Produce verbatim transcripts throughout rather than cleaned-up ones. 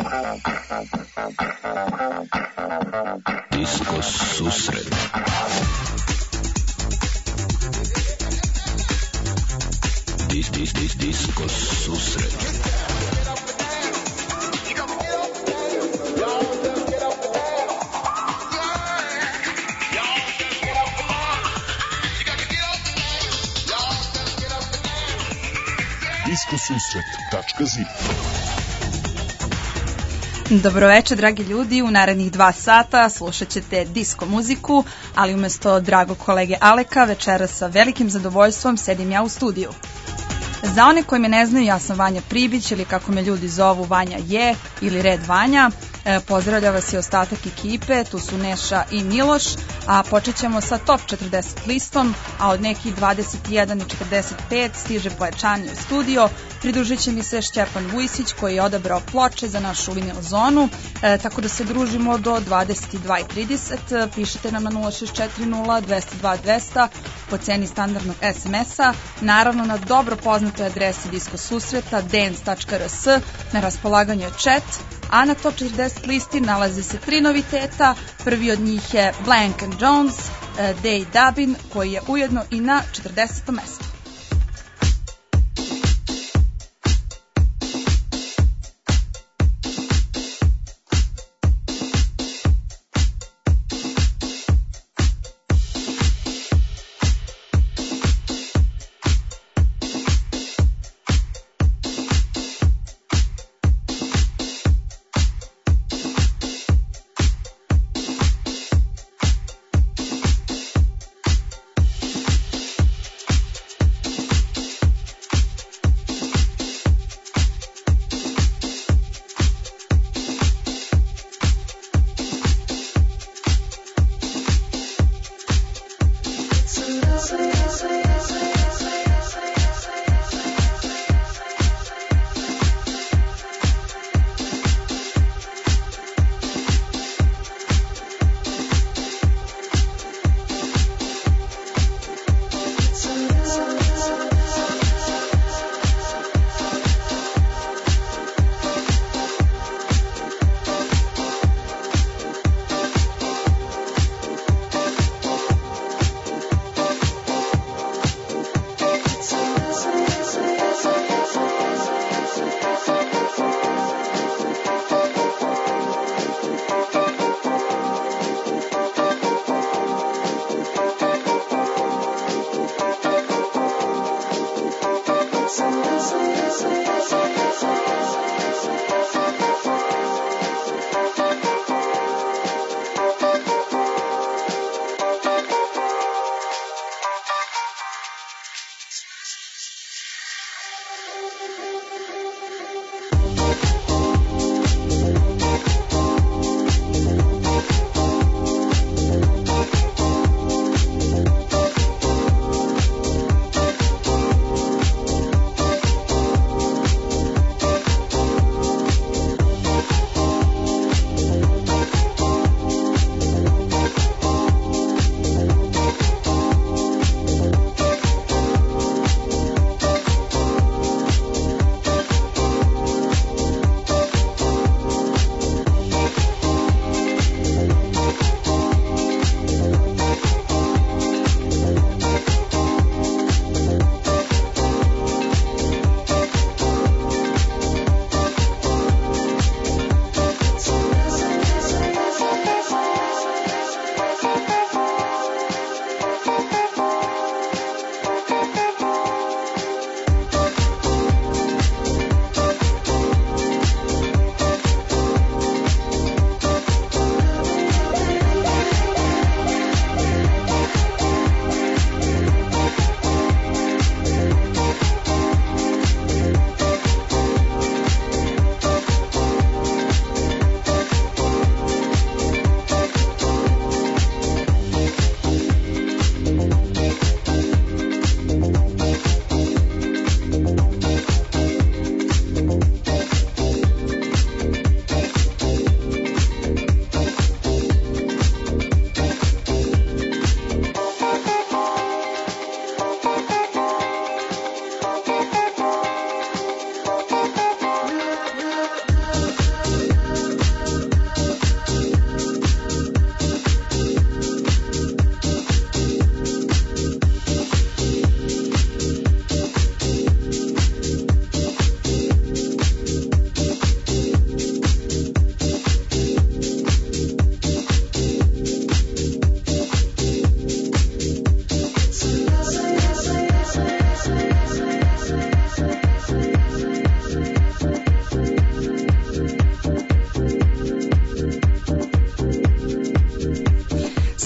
Disko susret. Dis, dis, dis, disko susret. disko susret tačka zi. Dobroveče, dragi ljudi, u narednih dva sata slušat ćete disko muziku, ali umesto dragog kolege Aleka, večera sa velikim zadovoljstvom sedim ja u studiju. Za one koji me ne znaju, ja sam Vanja Pribić ili kako me ljudi zovu Vanja je ili Red Vanja. E, pozdravlja vas i ostatak ekipe, tu su Neša i Miloš, a počet ćemo sa top četrdeset listom, a od nekih dvadeset jedan i četrdeset pet stiže pojačanje u studio. Pridružit će mi se Šćepan Vujsić koji je odabrao ploče za našu vinil zonu, e, tako da se družimo do dvadeset dva i trideset. Pišite nam na nula šest četiri nula dva nula dva dva nula nula po ceni standardnog es em es-a, naravno na dobro poznatoj adresi disko susreta dance tačka er es. Na raspolaganju je chat, a na top četrdeset listi nalazi se tri noviteta. Prvi od njih je Blank and Jones, Day Dubin, koji je ujedno i na četrdesetom mestu.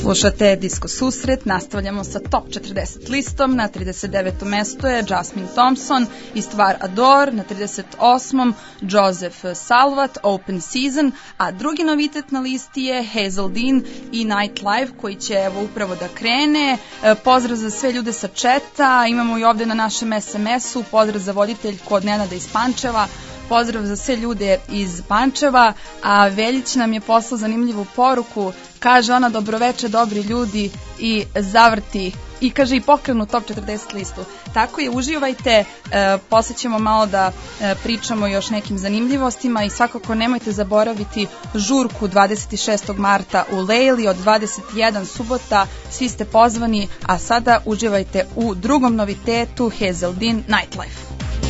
Slušate Disko susret, nastavljamo sa top četrdeset listom. Na trideset devetom mestu je Jasmine Thompson i stvar Adore, na trideset osmom Joseph Salvat, Open Season, a drugi novitet na listi je Hazel Dean i Nightlife, koji će evo upravo da krene. Pozdrav za sve ljude sa četa, imamo i ovde na našem es em esu, pozdrav za voditeljku od Nenada iz Pančeva, pozdrav za sve ljude iz Pančeva, a Veljić nam je poslao zanimljivu poruku, kaže ona dobroveče dobri ljudi i zavrti i kaže i pokrenu top četrdeset listu. Tako je, uživajte, e, poslije ćemo malo da e, pričamo još nekim zanimljivostima i svakako nemojte zaboraviti žurku dvadeset šestog marta u Lejli od dvadeset jedan subota, svi ste pozvani, a sada uživajte u drugom novitetu Hazel Dean Nightlife.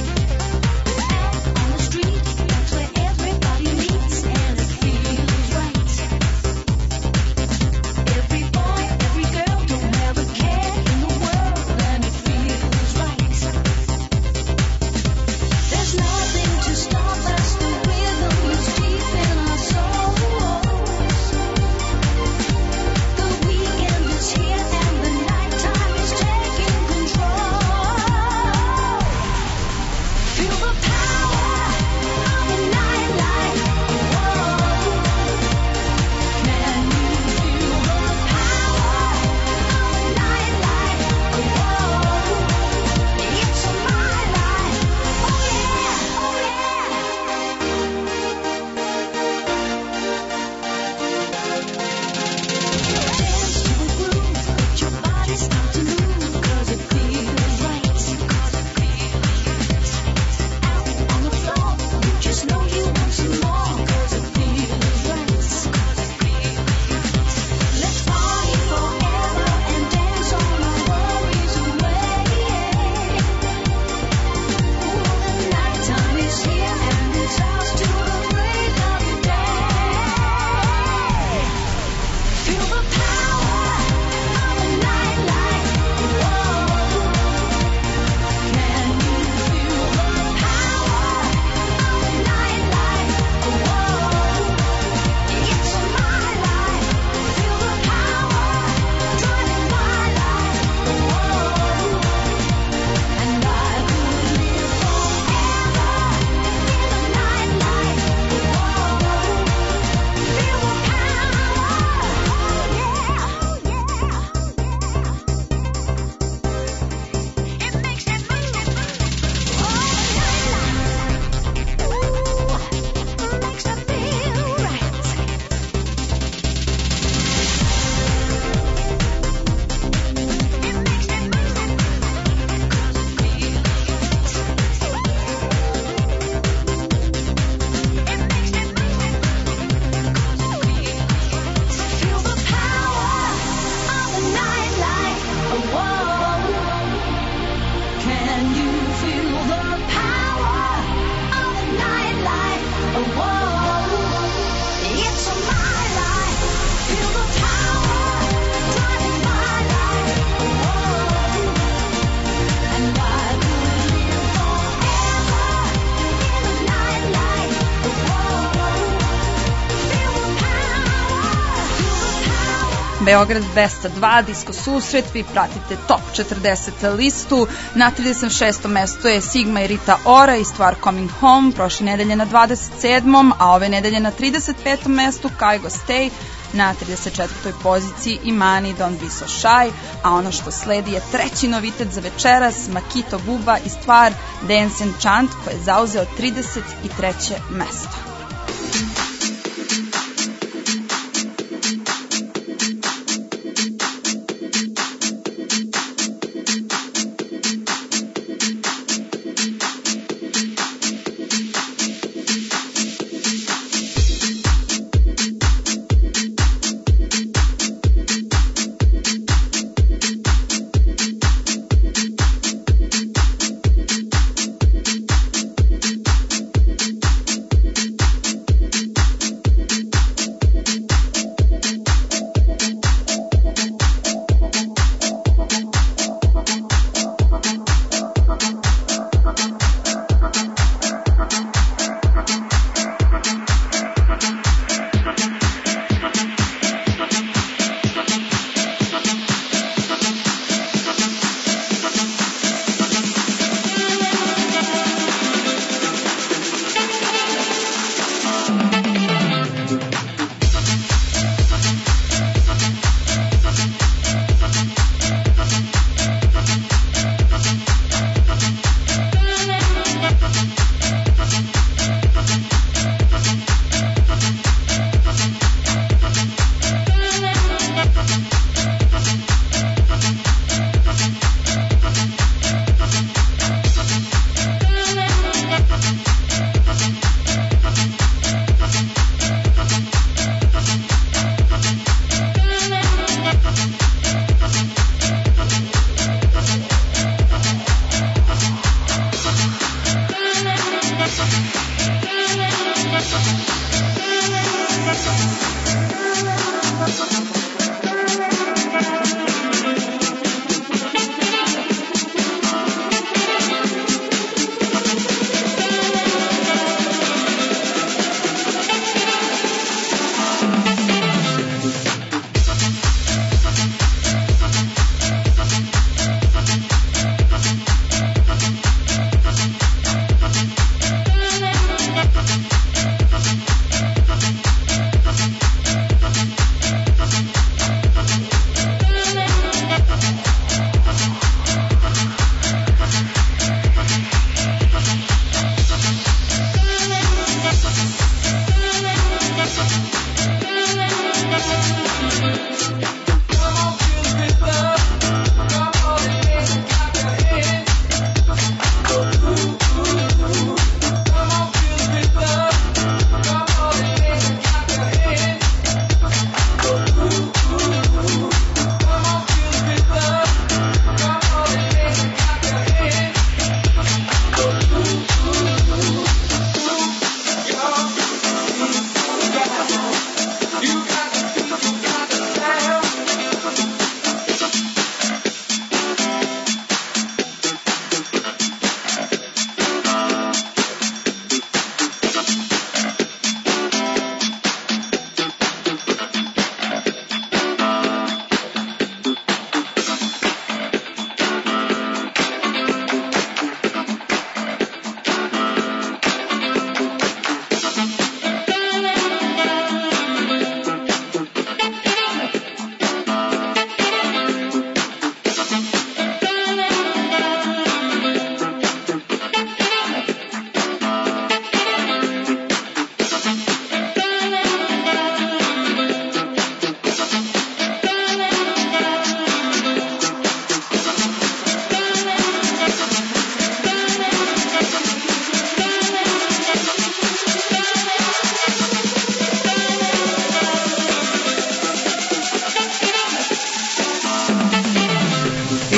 Beograd dvesta dva, Disko susret, vi pratite top četrdeset listu. Na trideset šestom mestu je Sigma i Rita Ora i stvar Coming Home, prošle nedelje na dvadeset sedmom, a ove nedelje na trideset petom mestu Kygo Stay, na trideset četvrtoj poziciji Imani Don't Be So Shy, a ono što sledi je treći novitet za večeras, Makito Buba i stvar Dance and Chant, koji je zauzeo trideset treće mesto.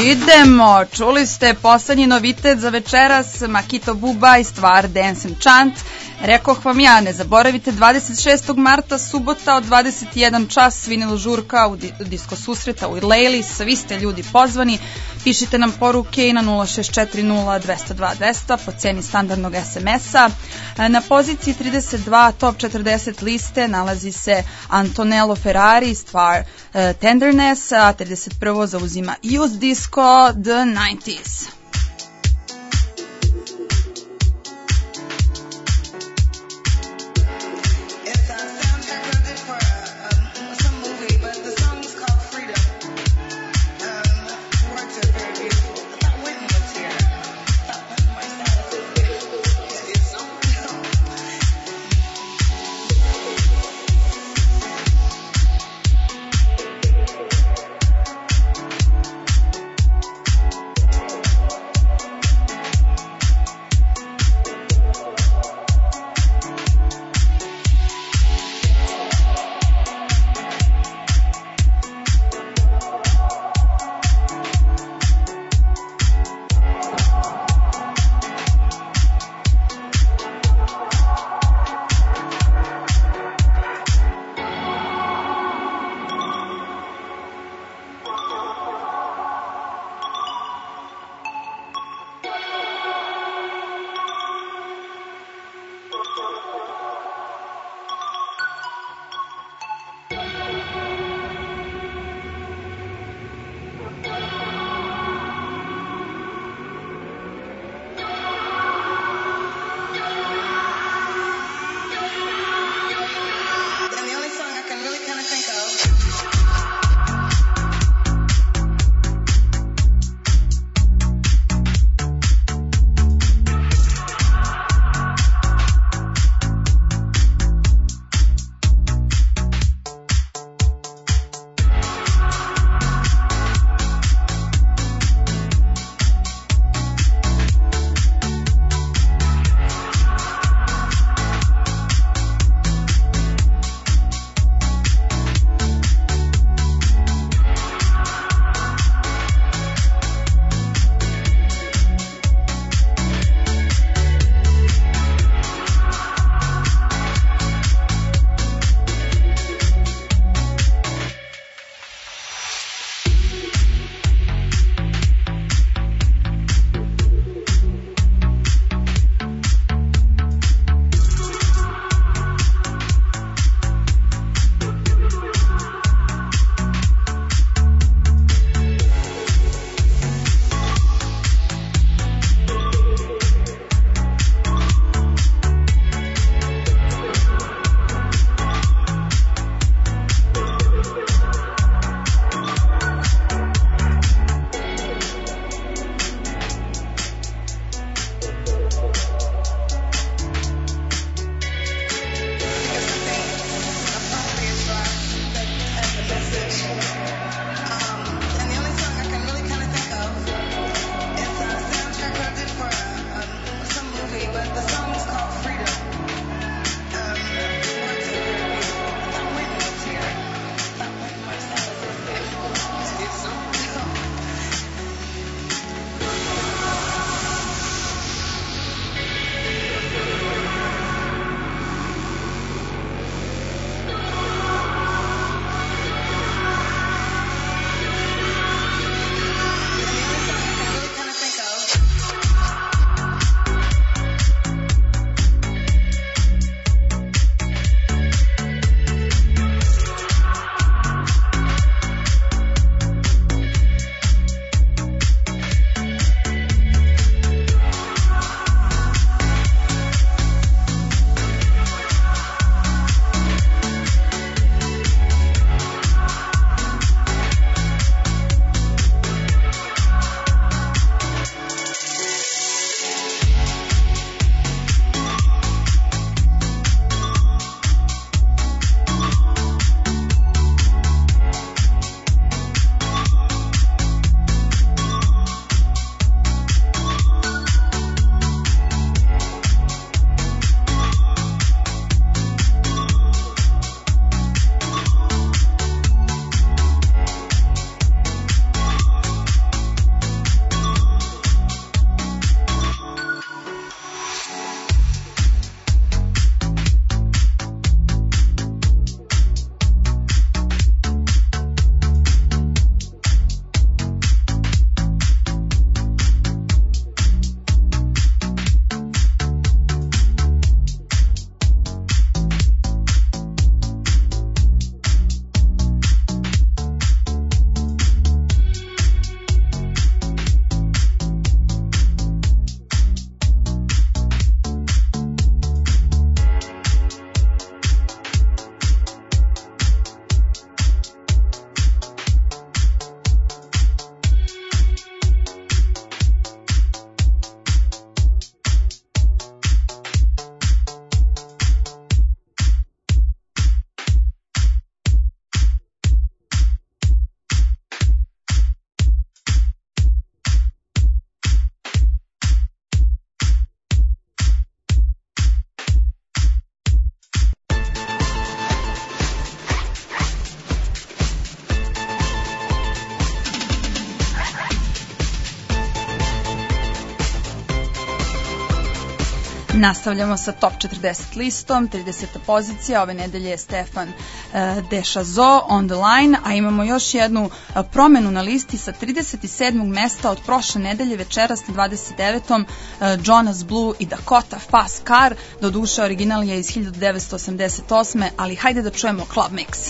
idemo. Čuli ste poslednji novitet za večeras, Makito Buba i stvar Dance and Chant. Rekoh vam ja, ne zaboravite dvadeset šestog marta, subota od dvadeset jedan čas, vinil žurka u disko susreta u Lejli, svi ste ljudi pozvani. Pišite nam poruke i na nula šest četiri nula dva nula dva dva nula po ceni standardnog es em es-a. Na poziciji trideset dva top četrdeset liste nalazi se Antonello Ferrari, stvar uh, Tenderness, a trideset prvo zauzima Youth Disco The nineties. Nastavljamo sa top četrdeset listom, trideseta pozicija, ove nedelje je Stefan uh, Deschazo, On the Line, a imamo još jednu uh, promenu na listi sa trideset sedmog mesta od prošle nedelje, večeras na dvadeset devetom Uh, Jonas Blue i Dakota Fast Car, doduše original je iz hiljadu devetsto osamdeset osme, ali hajde da čujemo Club Mix.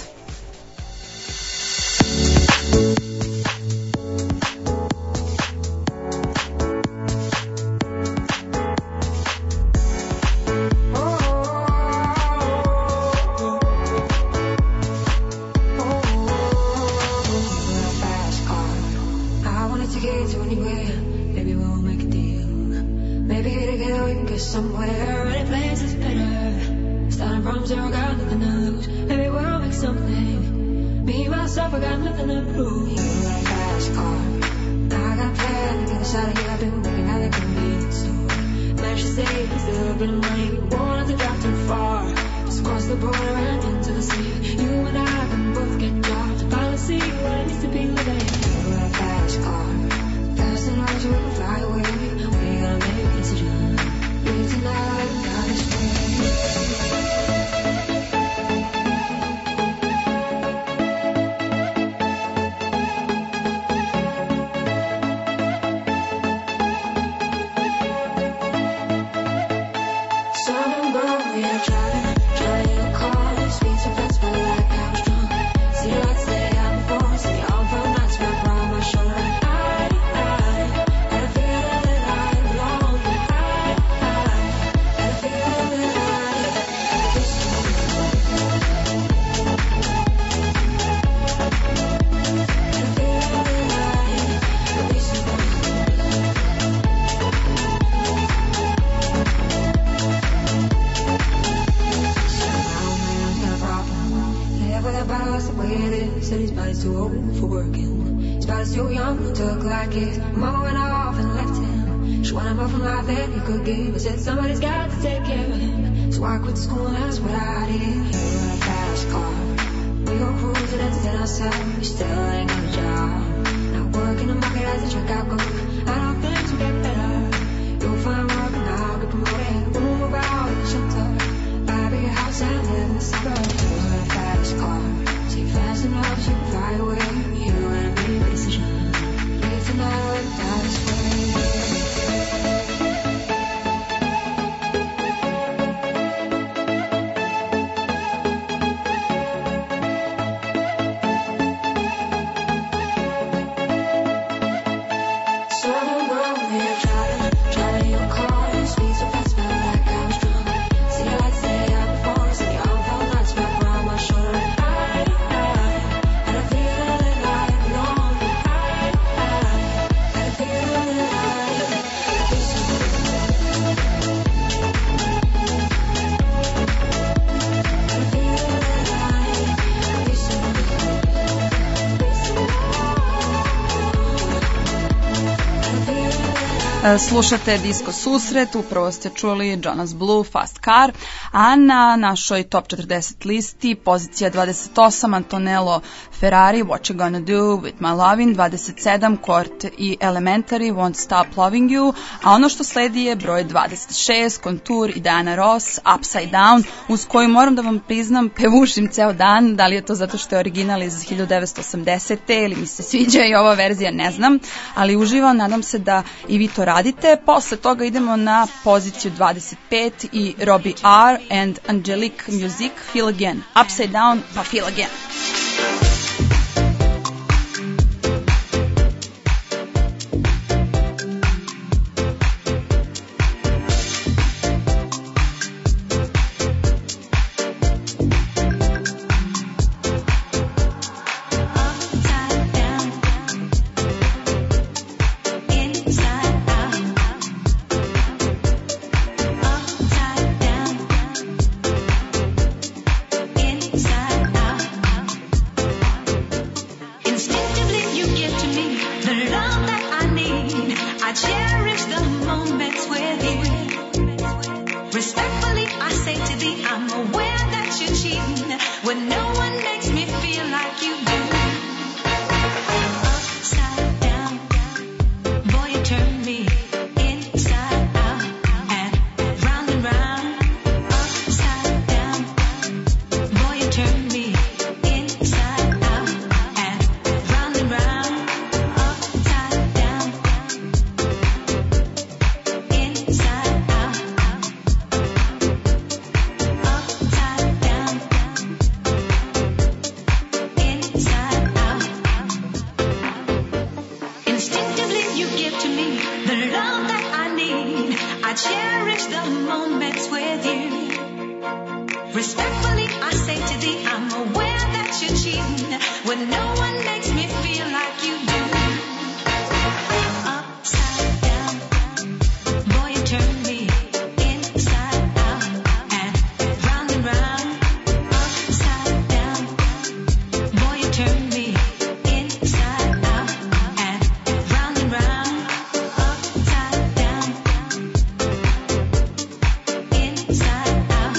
Slušate Disko susret, upravo ste čuli Jonas Blue, Fast Car, a na našoj top četrdeset listi pozicija dvadeset osam Antonello Ferrari, What You Gonna Do With My Lovin', dvadeset sedam Kort i Elementary, Won't Stop Loving You, a ono što sledi je broj dvadeset šest Kontur i Diana Ross, Upside Down, uz koju moram da vam priznam pevušim ceo dan, da li je to zato što je original iz hiljadu devetsto osamdesete ili mi se sviđa i ova verzija, ne znam, ali uživam, nadam se da i vi to radite. Posle toga idemo na poziciju dvadeset pet i Robbie R. and Angelique Music, Feel Again, Upside Down pa Feel Again. Turn me inside out and round and moments with you. Respectfully, I say to thee, I'm aware that you're cheating when no one makes me feel like you do. Upside down, boy, you turn me inside out and round and round. Upside down, boy, you turn me inside out and round and round. Upside down, inside out.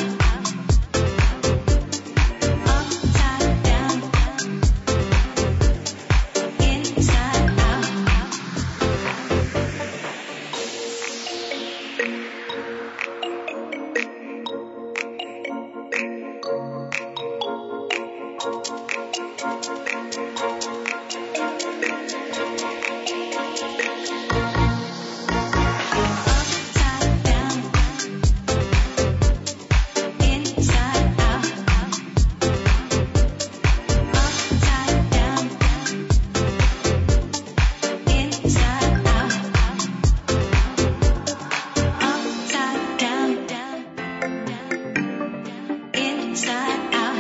Upside down, inside out. Upside down, inside out. Upside down, inside out. Upside down, down, inside out.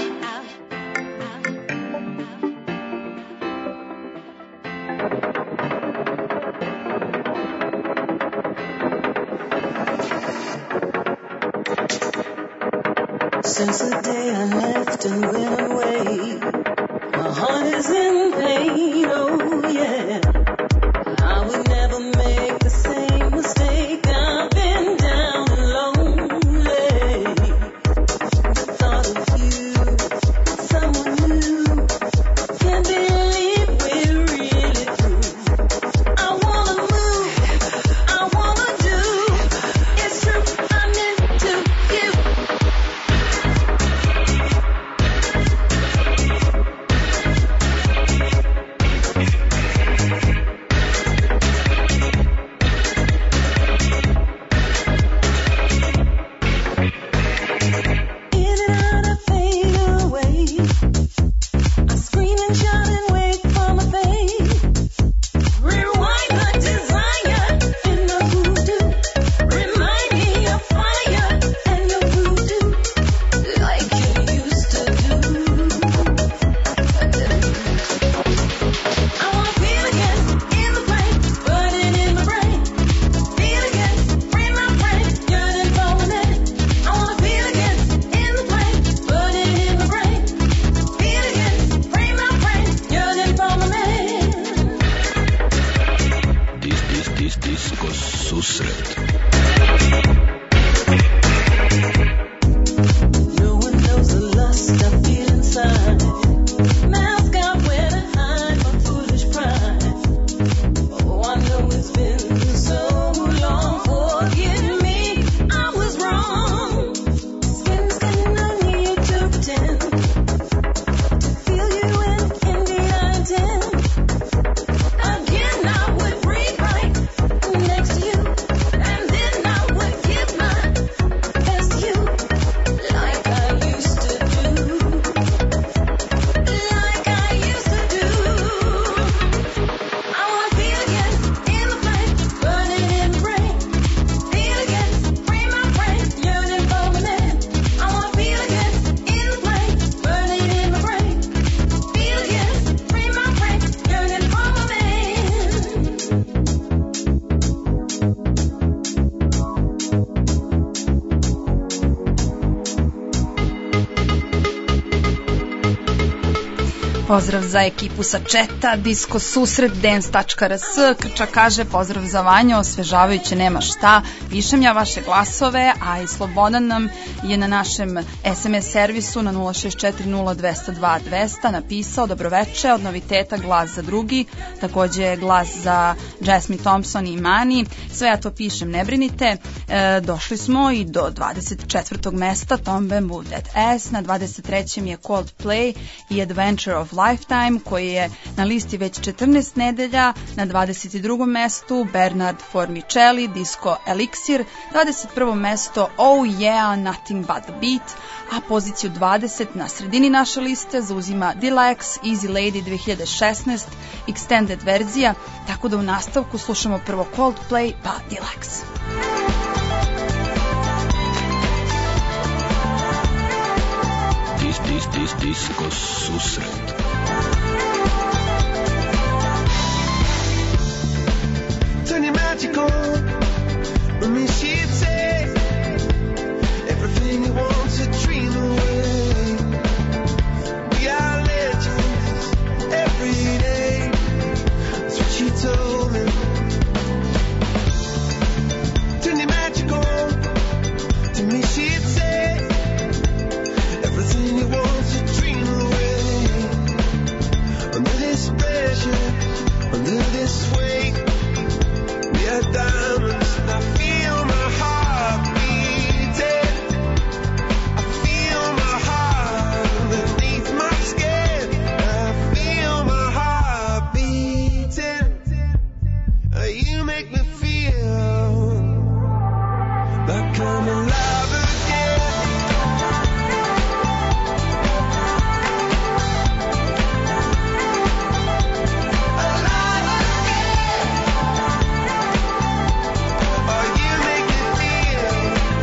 Since the day I left and went away, my heart is in pain, oh yeah. I would never make the same mistake. I've been down and lonely. The thought of you, someone new, can't believe we're really through. I wanna move, I wanna do, it's true, I'm into you. In and out, I fade away. I scream and shout and wait for my fate. Rewind the desire in the voodoo. Remind me of fire and your voodoo, like you used to do. I wanna feel again in the flame, burning in my brain. Feel again, free my brain, yearning for a minute. I wanna feel again in the flame, burning in my brain. Feel again, free my brain, yearning for a minute. Dis, dis, dis, disco susret. No one knows the lust I feel inside. Mask out where to hide my foolish pride. Oh, I know it's been so long. Forgive me, I was wrong. Skin's got no need to pretend. To feel you in, indeed I intend. Again, I would breathe right next to you, and then I would give my best to you, like I used to do, like I used to do. I wanna feel again in the flame, burning in the brain. Feel again, free my brain, yearning for a minute. I wanna feel again in the flame, burning in my brain. Feel again, free my brain, yearning for a minute. Pozdrav za ekipu sa četa, Disco susret, dance tačka r s. Krča kaže pozdrav za Vanjo, osvežavajuće nema šta, pišem ja vaše glasove, a i Slobodan nam je na našem es em es servisu na nula šest četiri nula dva zero dva dvesta napisao dobroveče, od noviteta glas za drugi, takođe glas za Jasmine Thompson i Mani, sve ja to pišem, ne brinite. E, došli smo i do dvadeset četvrtog mesta, Tombe Move That Ass, na dvadeset trećem je Coldplay i Adventure of Lifetime, koji je na listi već četrnaest nedelja. Na dvadeset drugom mestu Bernard Formicelli, Disco Elixir, dvadeset prvo mesto Oh Yeah, Nothing But The Beat, a poziciju dvadeset na sredini naše liste zauzima Deluxe, Easy Lady dve hiljade šesnaeste, Extended verzija, tako da u nastavku slušamo prvo Coldplay pa Deluxe. Disko susret. Turn your magic on. Let me she'd say everything you want to dream away. We are legends every day. That's what she told me. Turn your magic on. To me she'd say everything you want to dream away. Under this pressure, under this weight, we are diamonds. And I feel my heart beating. I feel my heart underneath my skin. I feel my heart beating. You make me feel like I'm alive again. Alive again. Oh, you make me feel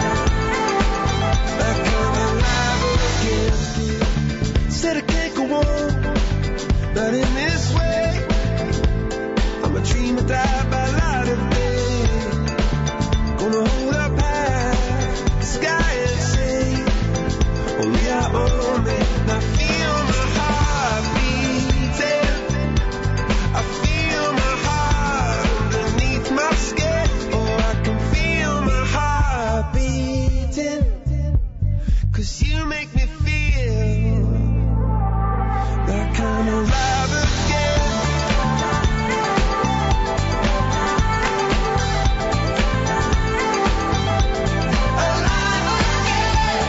like I'm alive again. Said I can't go on, not in this way. I'm a dreamer, die by light of day. Gonna hold up high the sky and say, oh, we are on it. And I feel my heart beating. I feel my heart underneath my skin. Oh, I can feel my heart beating. 'Cause you make me feel like I'm alive again. Alive again.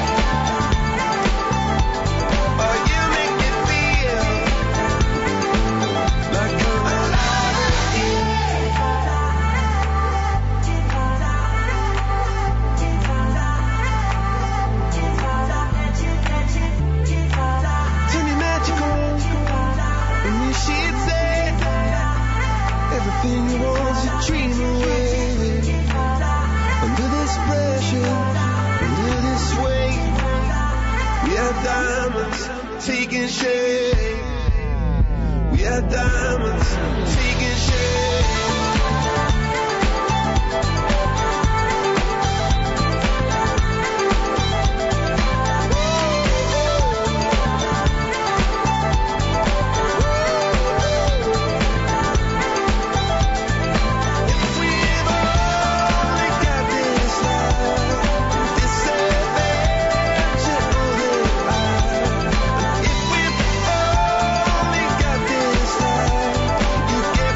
Oh, you make me feel like I'm alive again. Turn your magic on, and you should say everything you want to dream away. Under this pressure, under this weight, we are diamonds taking shape. We are diamonds taking shape. If we've only got this life, this adventure for the life. If we've only got this life, you get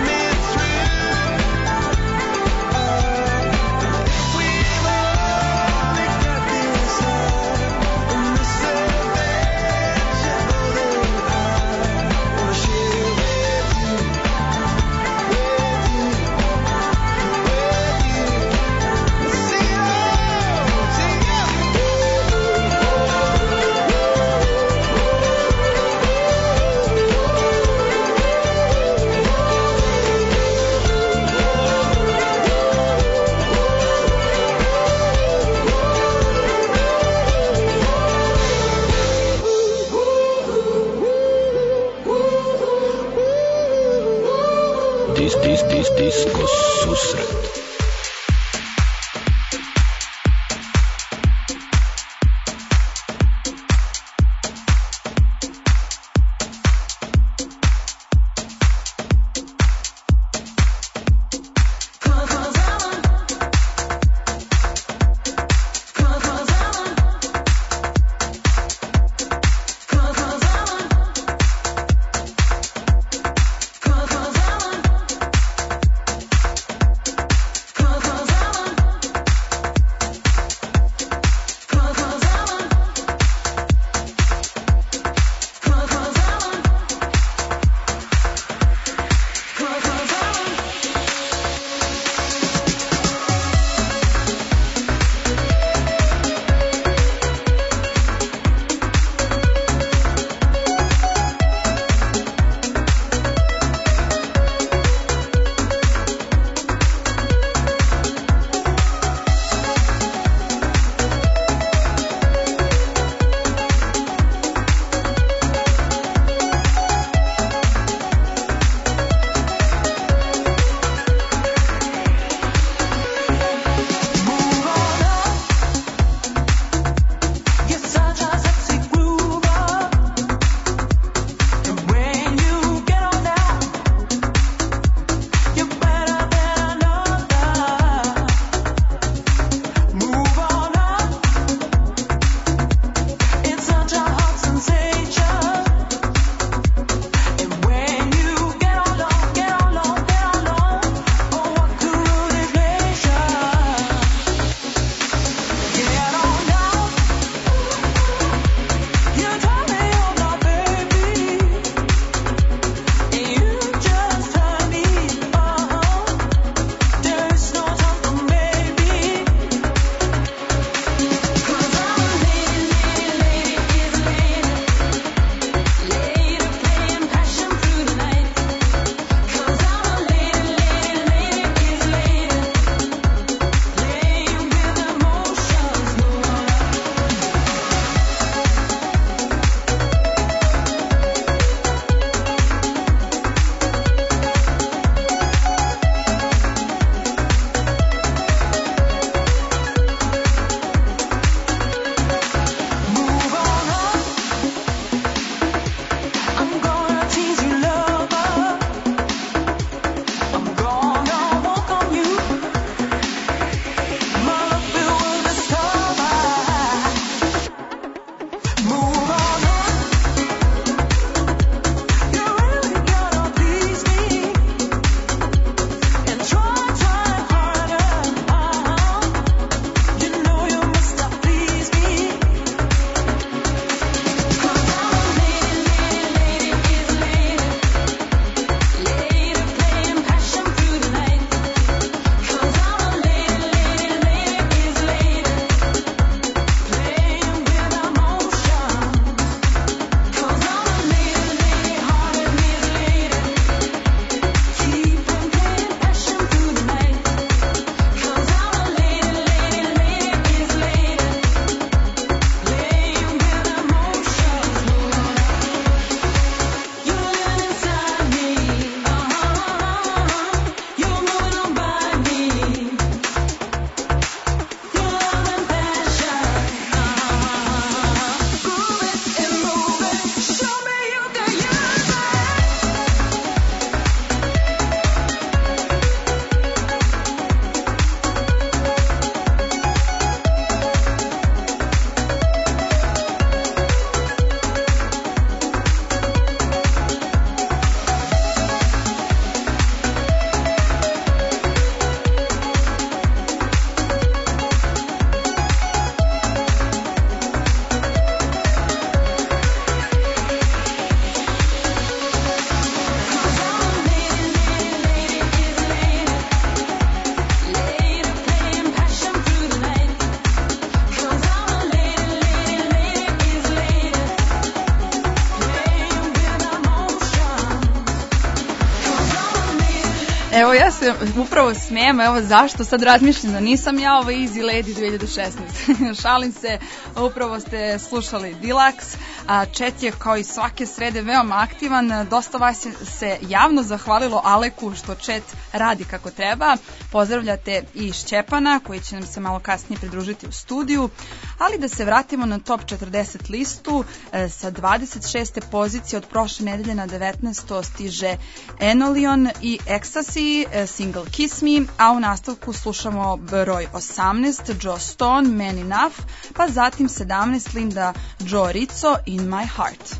se upravo smijem, evo zašto, sad razmišljam da nisam ja ovo Easy Lady dve hiljade šesnaeste. Šalim se, upravo ste slušali Deluxe, a Chet je kao i svake srede veoma aktivan, dosta vas se javno zahvalilo Aleku što Chet radi kako treba, pozdravljate i Šćepana koji će nam se malo kasnije pridružiti u studiju, ali da se vratimo na top četrdeset listu, e, sa dvadeset šeste pozicije od prošle nedelje na devetnaesto stiže Enolion i Ecstasy, e, single Kiss Me, a u nastavku slušamo broj osamnaest, Joe Stone, Man Enough, pa zatim sedamnaest, Linda Joe Rizzo, In My Heart.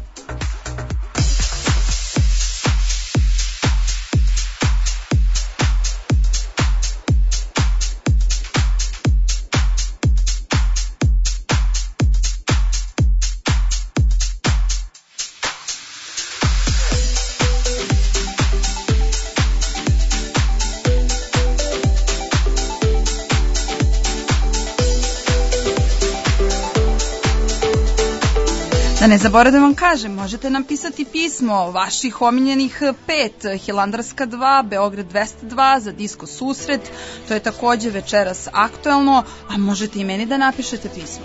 Da ne zaboravim da vam kažem, možete nam pisati pismo vaših omiljenih pet, Hilandarska dva, Beograd dvesta dva, za disko susret, to je takođe večeras aktuelno, a možete i meni da napišete pismo.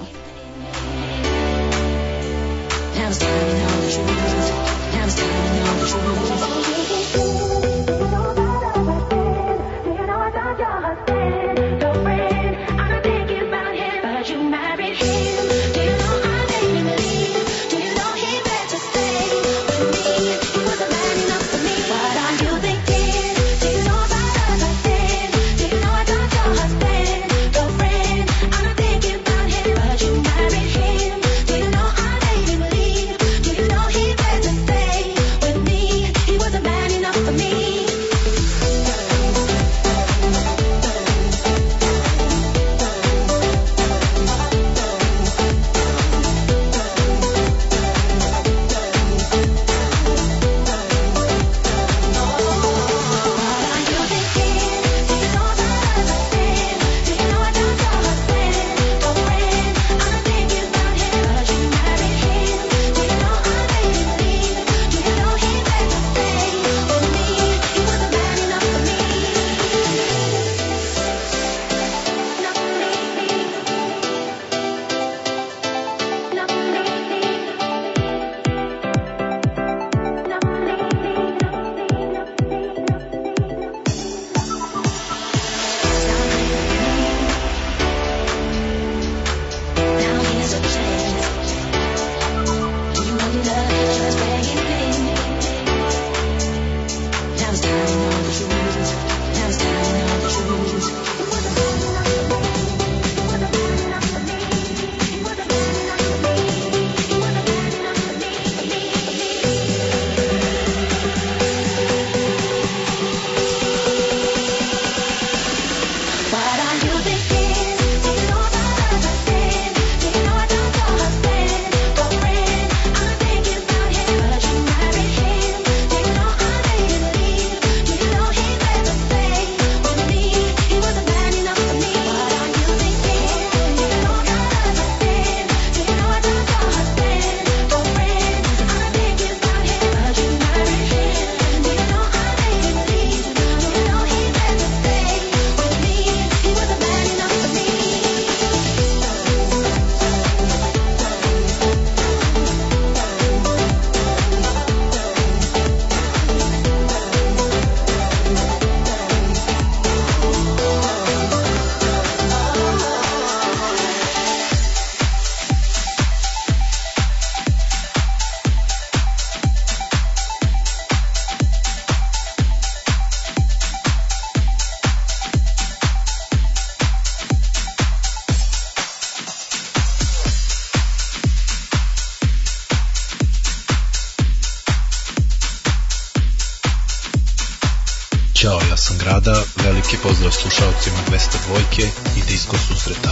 Ćao, ja sam Grada, veliki pozdrav slušalcima dvesta dva i disko susreta.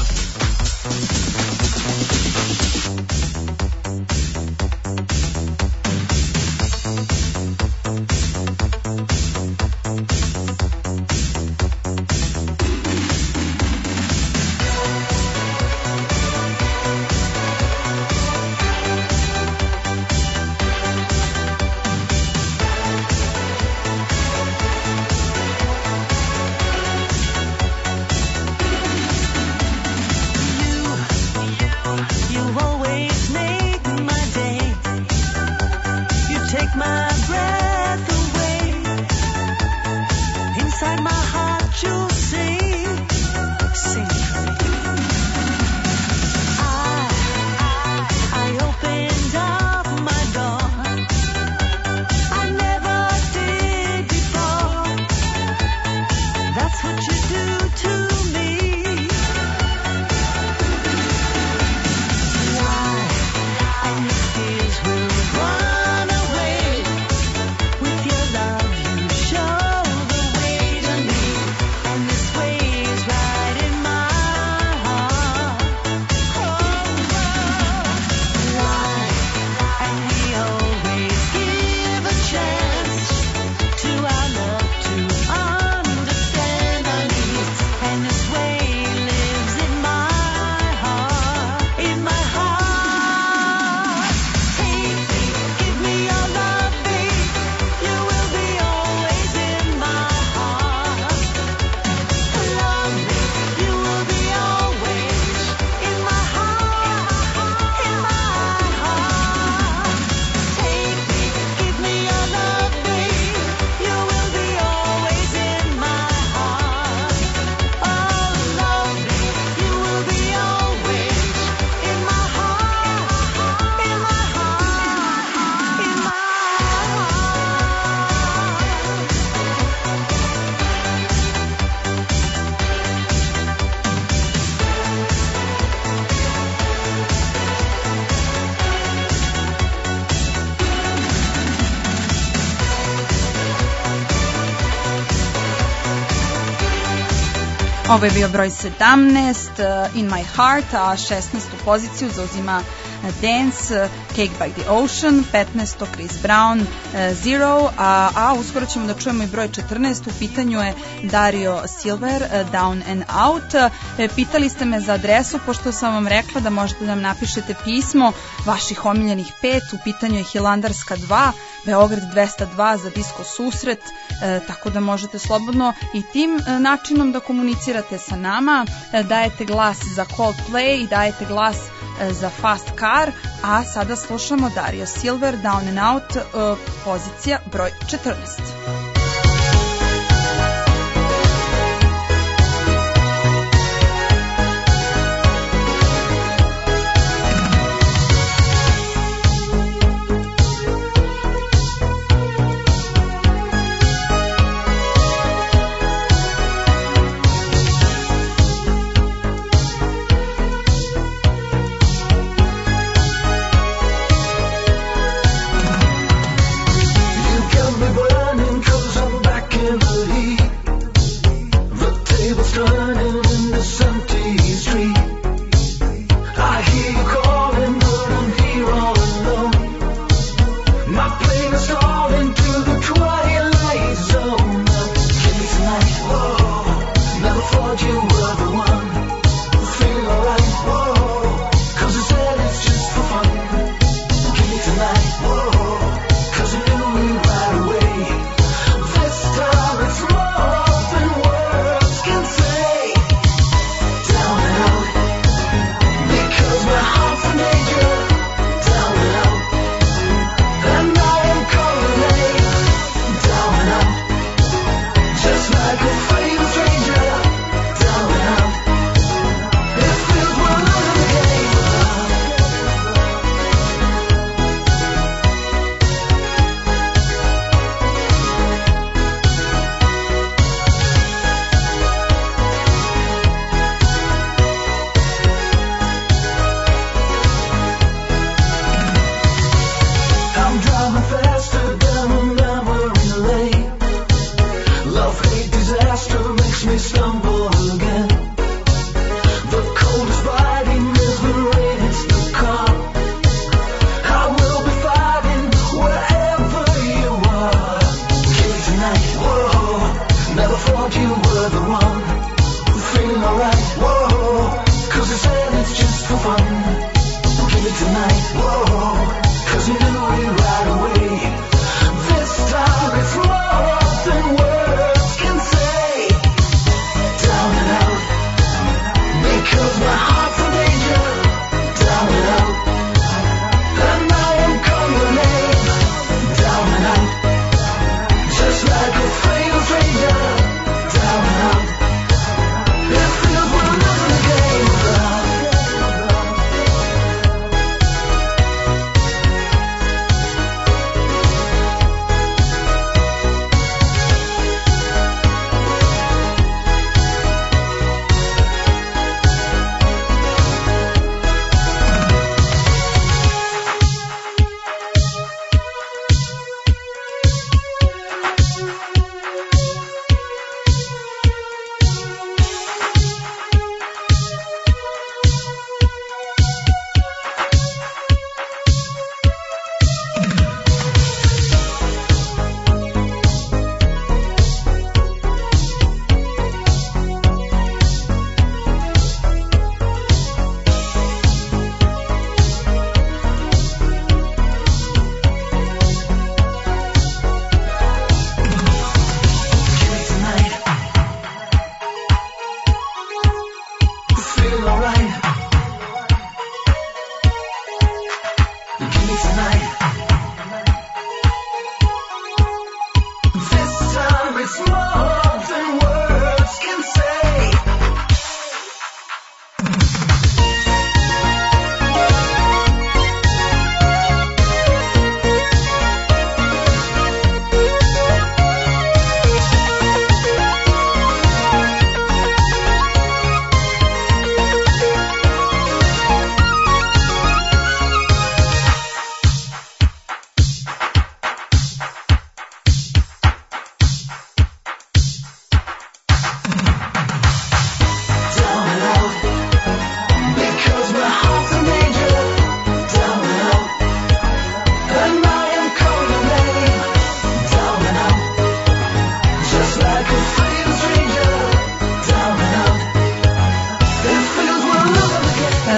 Ovo je bio broj sedamnaest, uh, In My Heart, a šesnaestu poziciju zauzima uh, Dance, uh, Cake by the Ocean, petnaesto Chris Brown, uh, Zero, a, a uskoro ćemo da čujemo i broj četrnaest, u pitanju je Dario Silver, uh, Down and Out. Uh, pitali ste me za adresu, pošto sam vam rekla da možete da nam napišete pismo vaših omiljenih pet, u pitanju je Hilandarska dva, Beograd dvesta dva za disko susret, e, tako da možete slobodno i tim e, načinom da komunicirate sa nama, e, dajete glas za Coldplay i dajete glas e, za Fast Car, a sada slušamo Dario Silver, Down and Out, e, pozicija broj četrnaest.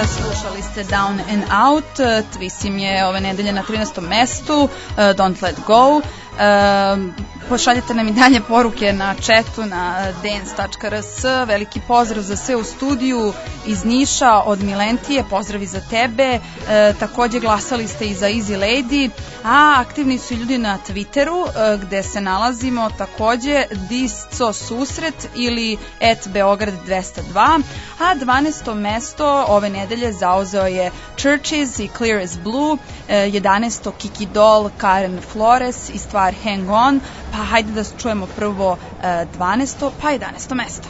Slušali ste Down and Out, Twisim je ove nedelje na trinaestom mestu, Don't Let Go. Pošaljite nam i dalje poruke na chatu na dance tačka r s. Veliki pozdrav za sve u studiju iz Niša od Milentije, pozdravi za tebe. E, takođe glasali ste i za Easy Lady, a aktivni su ljudi na Twitteru e, gde se nalazimo takođe Disco Susret ili et Beograd dvesta dva, a dvanaesto mesto ove nedelje zauzeo je Churches i Clear as Blue, e, jedanaesto Kiki Doll, Karen Flores i stvar Hang On. Pa hajde da čujemo prvo dvanaesto pa jedanaesto mesto.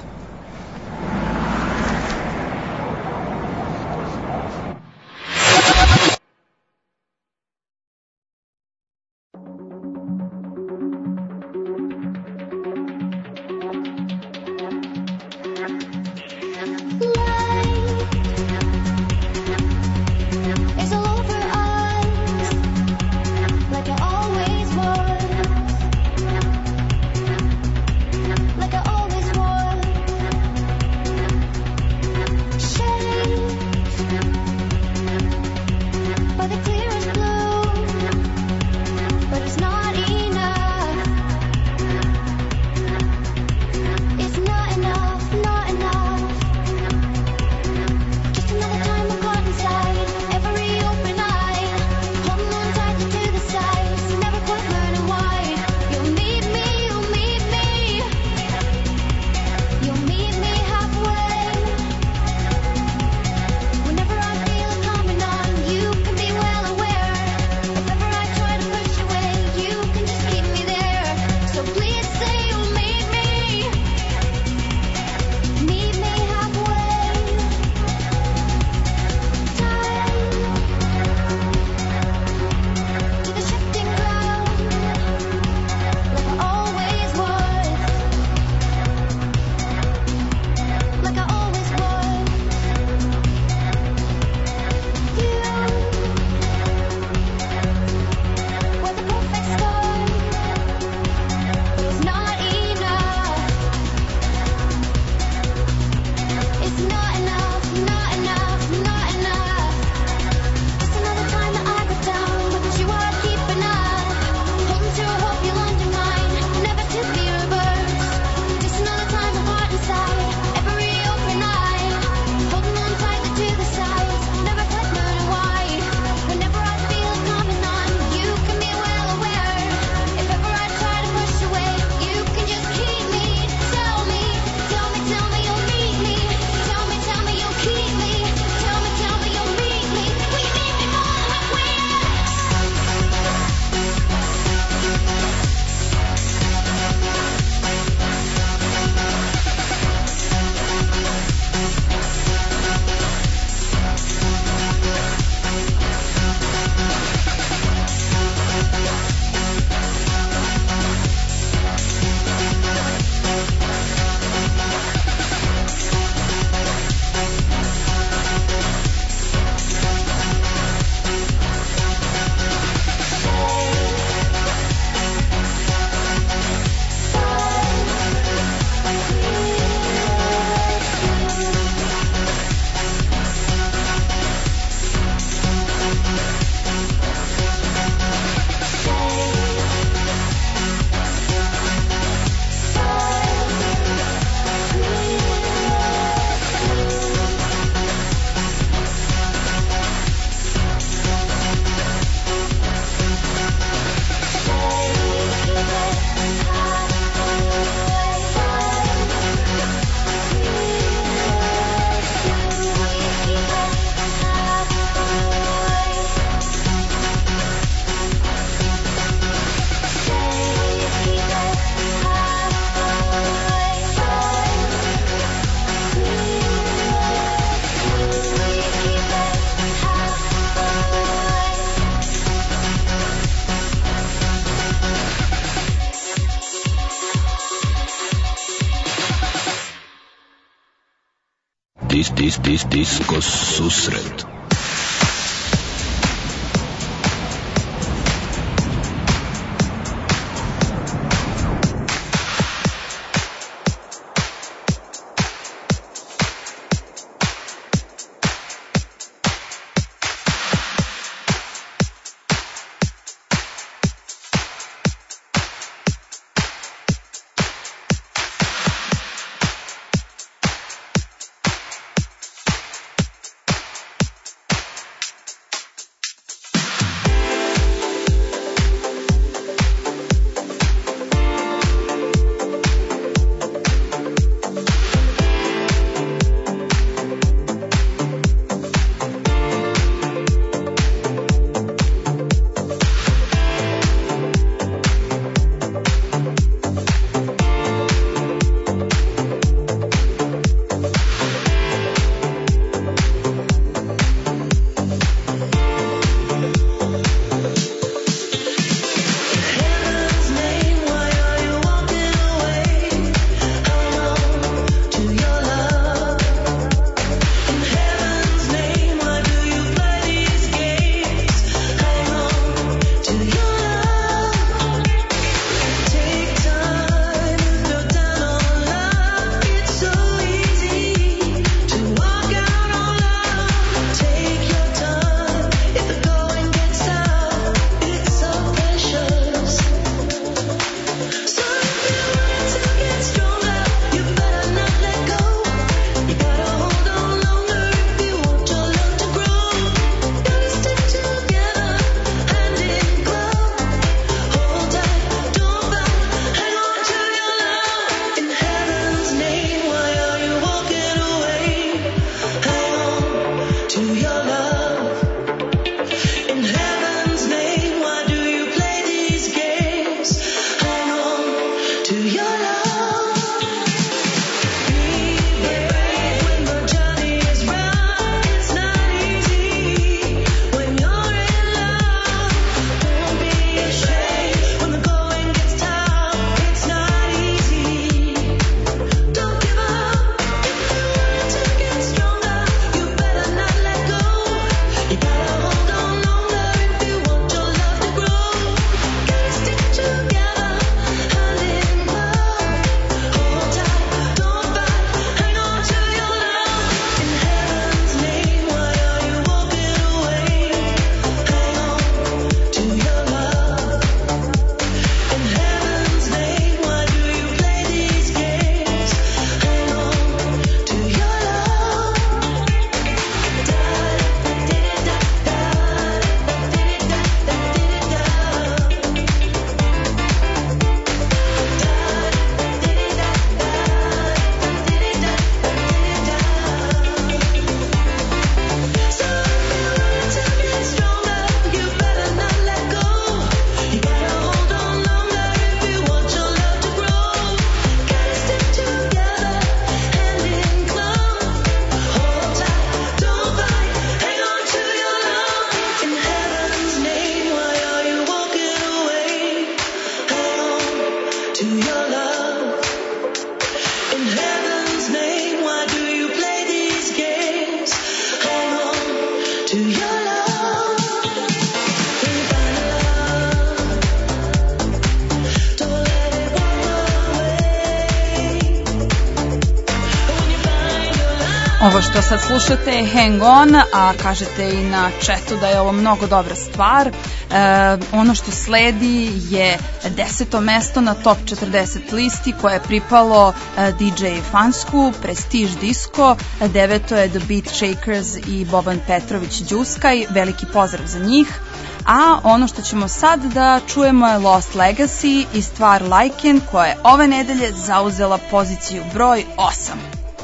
Dis, dis, dis, Disco Susret. to your love. In heaven's name, why do you play these games? Hang on to your love. Be brave when the journey is round. It's not easy when you're in love. Don't be ashamed when the going gets tough. It's not easy. Don't give up. To get stronger, you better not let go. You gotta hold on longer if you want your love to grow. Gotta stick together, hand in glove. Hold tight, don't fight, hang on to your love. In heaven's name, why are you walking away? Hang on to your love. In heaven's name, why do you play these games? Hang on to your love. So to get stronger, you better not let go. You gotta hold on longer if you want your love to grow. Gotta stick together, hand in glove. Hold tight, don't fight, hang on to your love. In heaven's name, why are you walking away? Hang on to your love. In heaven's name, why do you play these games? Hang on to your love. When you find love, don't let it walk away. When you find your love. Ovo što sad slušate je Hang On, a kažete i na chatu da je ovo mnogo dobra stvar. E, ono što sledi je deseto mesto na top četrdeset listi koje je pripalo e, D J Fansku, Prestige Disco, deveto je The Beat Shakers i Boban Petrović Đuskaj, veliki pozdrav za njih. A ono što ćemo sad da čujemo je Lost Legacy i stvar Lycan koja je ove nedelje zauzela poziciju broj osam.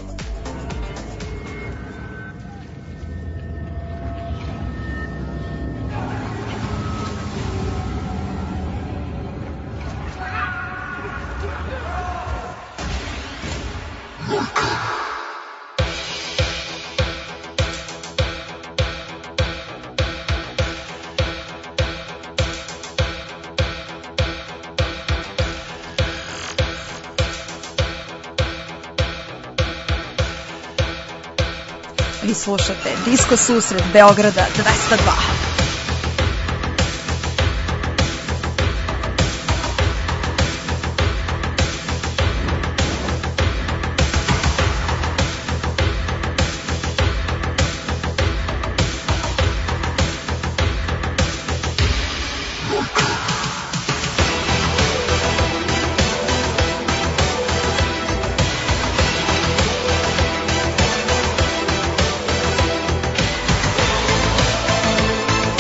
Vi slušate Disko susret Beograda dvesta dva. When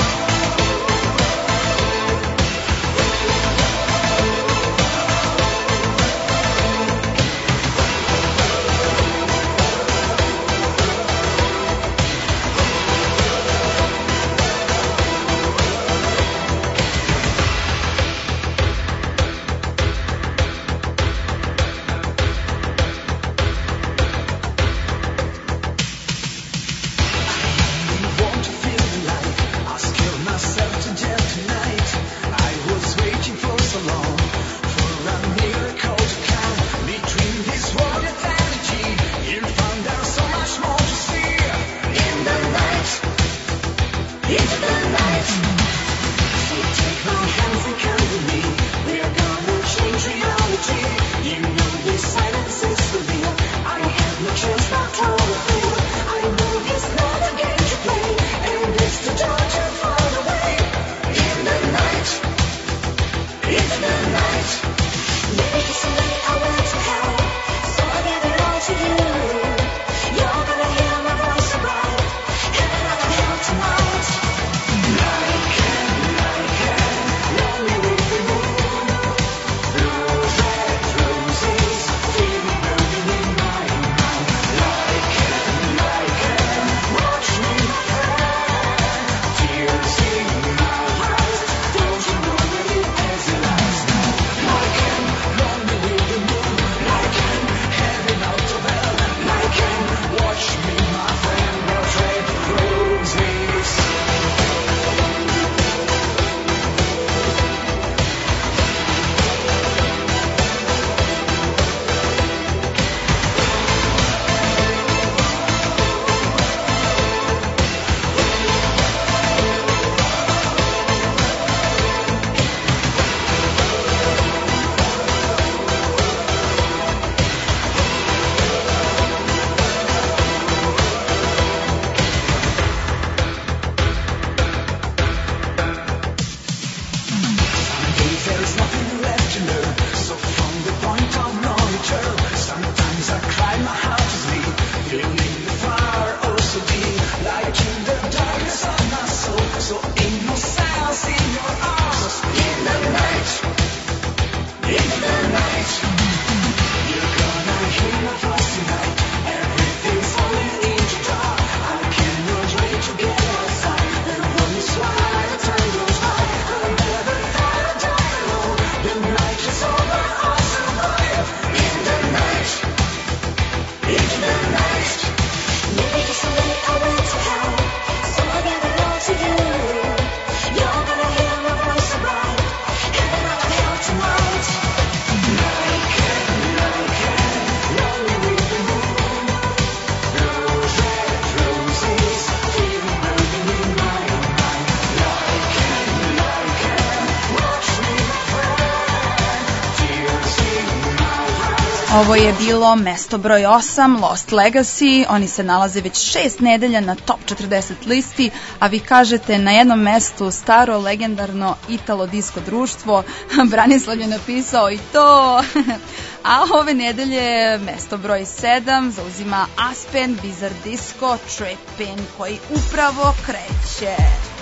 Ovo je bilo mesto broj osam, Lost Legacy. Oni se nalaze već šest nedelja na top četrdeset listi, a vi kažete na jednom mestu staro, legendarno Italo Disco društvo. Branislav je napisao i to. A ove nedelje mesto broj sedam zauzima Aspen, Bizarre Disco, Trippin, koji upravo kreće.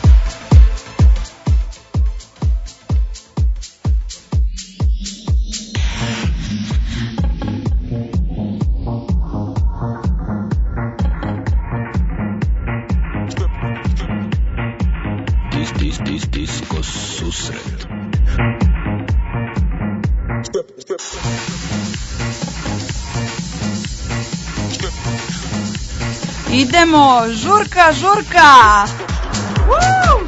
Disco susret. Idemo, žurka, žurka! Woo!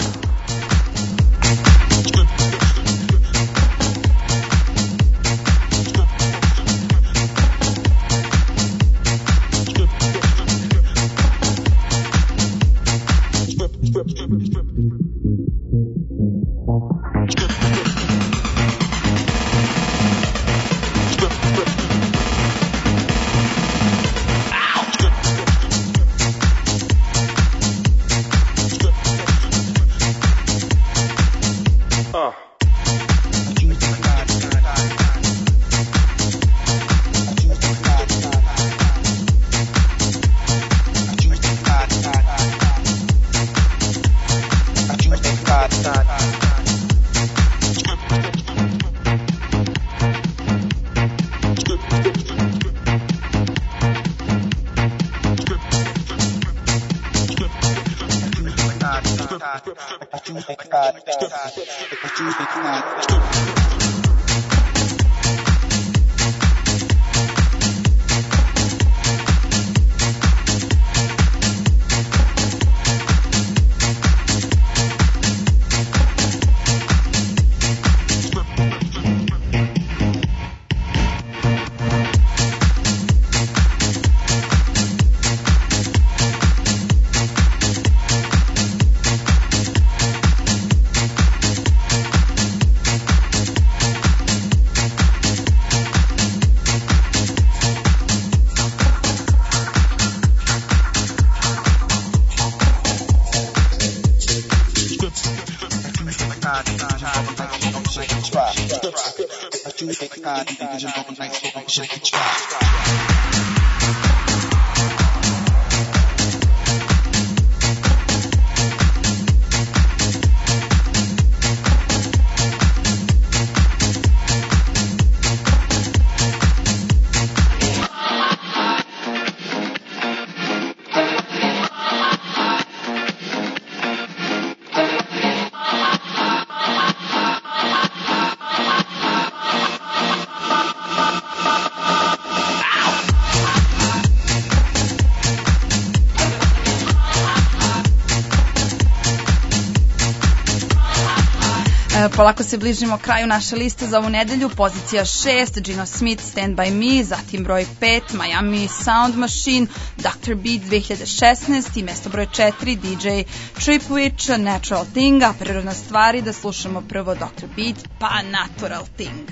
Polako se bližimo kraju naše liste za ovu nedelju. Pozicija šest, Gino Smith, Stand By Me, zatim broj pet, Miami Sound Machine, doktor Beat dve hiljade šesnaeste i mesto broj četiri, D J Tripwitch, Natural Thing, a prirodna stvari da slušamo prvo doktor Beat, pa Natural Thing.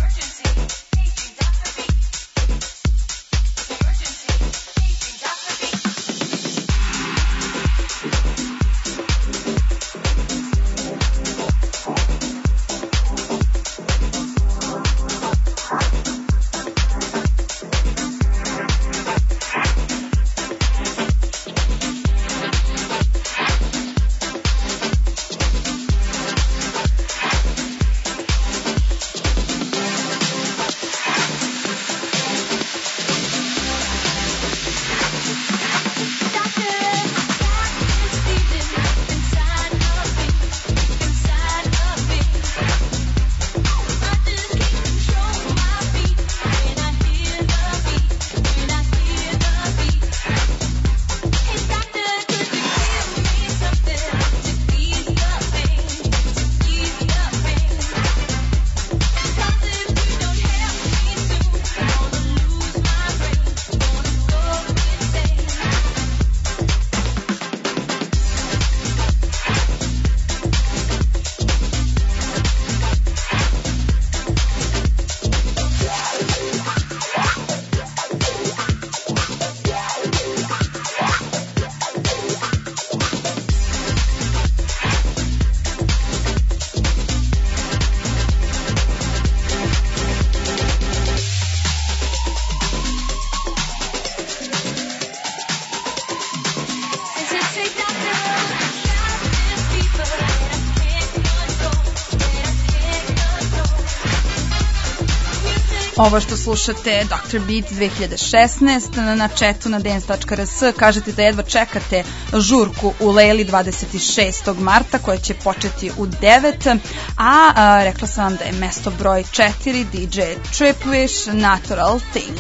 Emergency, Ovo što slušate doktor Beat dve hiljade šesnaeste na chatu na dance tačka r s kažete da jedva čekate žurku u Leli dvadeset šestog marta koja će početi u devet, a, a rekla sam vam da je mesto broj četiri D J Tripwish Natural Thing.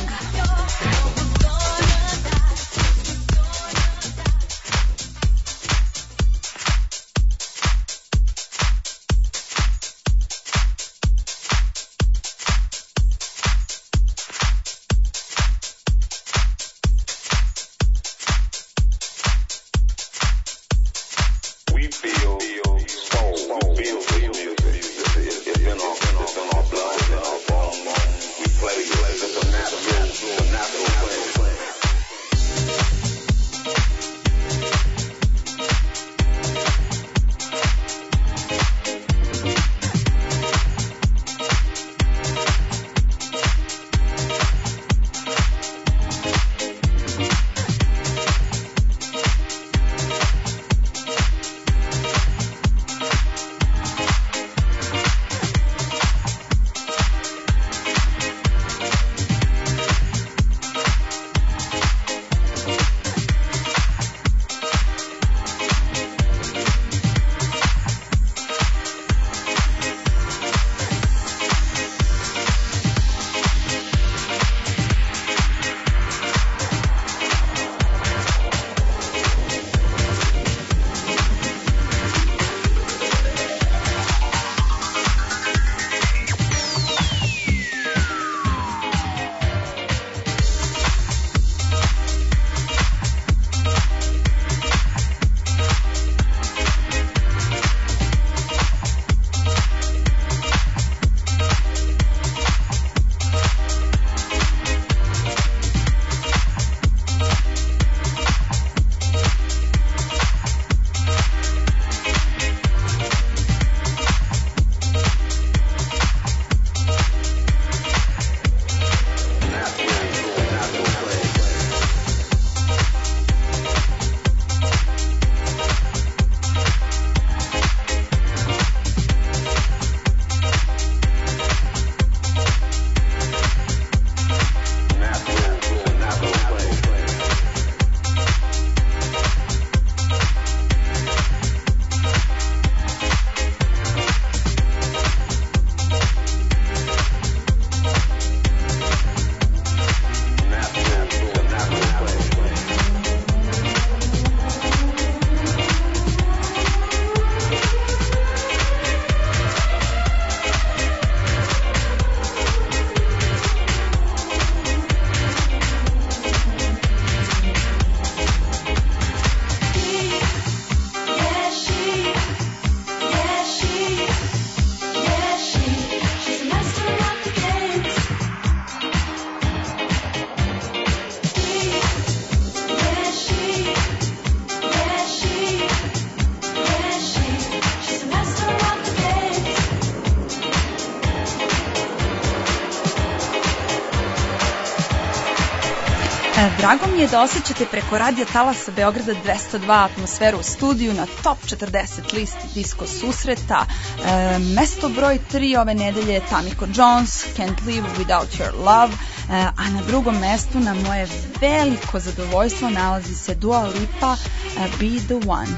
Drago mi je da osjećate preko radio talasa Beograda dvesta dva atmosferu u studiju na top četrdeset listi Disko susreta. E, mesto broj tri ove nedelje je Tamiko Jones, Can't Live Without Your Love, e, a na drugom mestu na moje veliko zadovoljstvo nalazi se Dua Lipa, e, Be The One.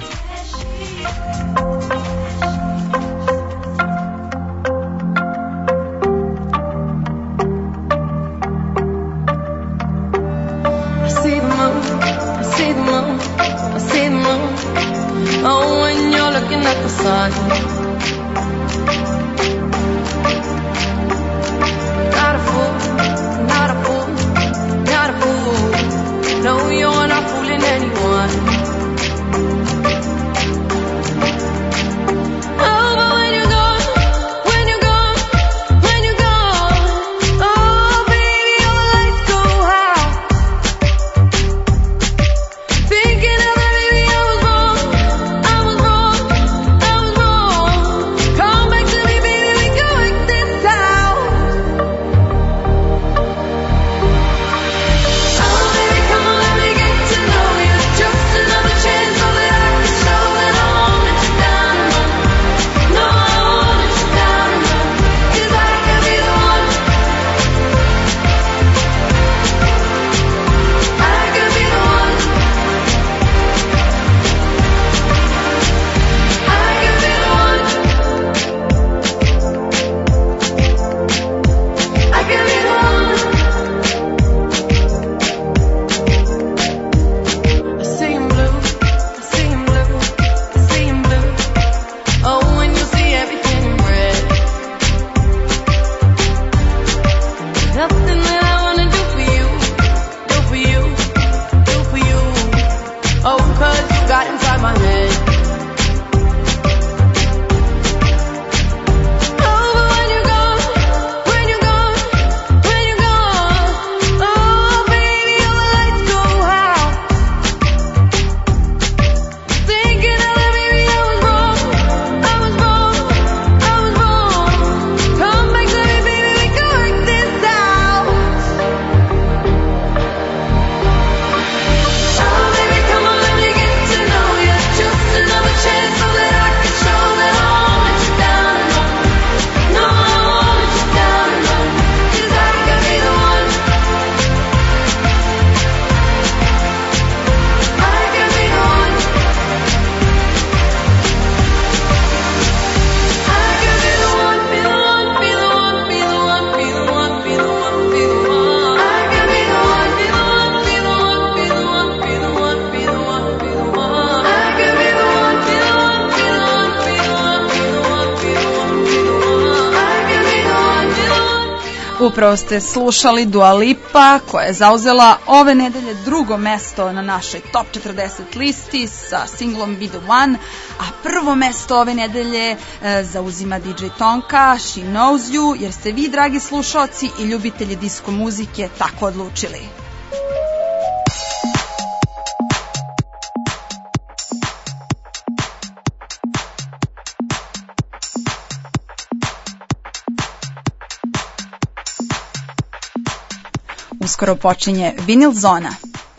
Oh, when you're looking at the sun. Not a fool, not a fool, not a fool. No, you're not fooling anyone. Thinking of it, baby, I was wrong. I was wrong. I was wrong. Upravo ste slušali Dua Lipa koja je zauzela ove nedelje drugo mesto na našoj Top četrdeset listi sa singlom Be The One, a prvo mesto ove nedelje e, zauzima D J Tonka, She Knows You, jer ste vi, dragi slušaoci i ljubitelji disko muzike, tako odlučili. Uskoro počinje Vinil Zona.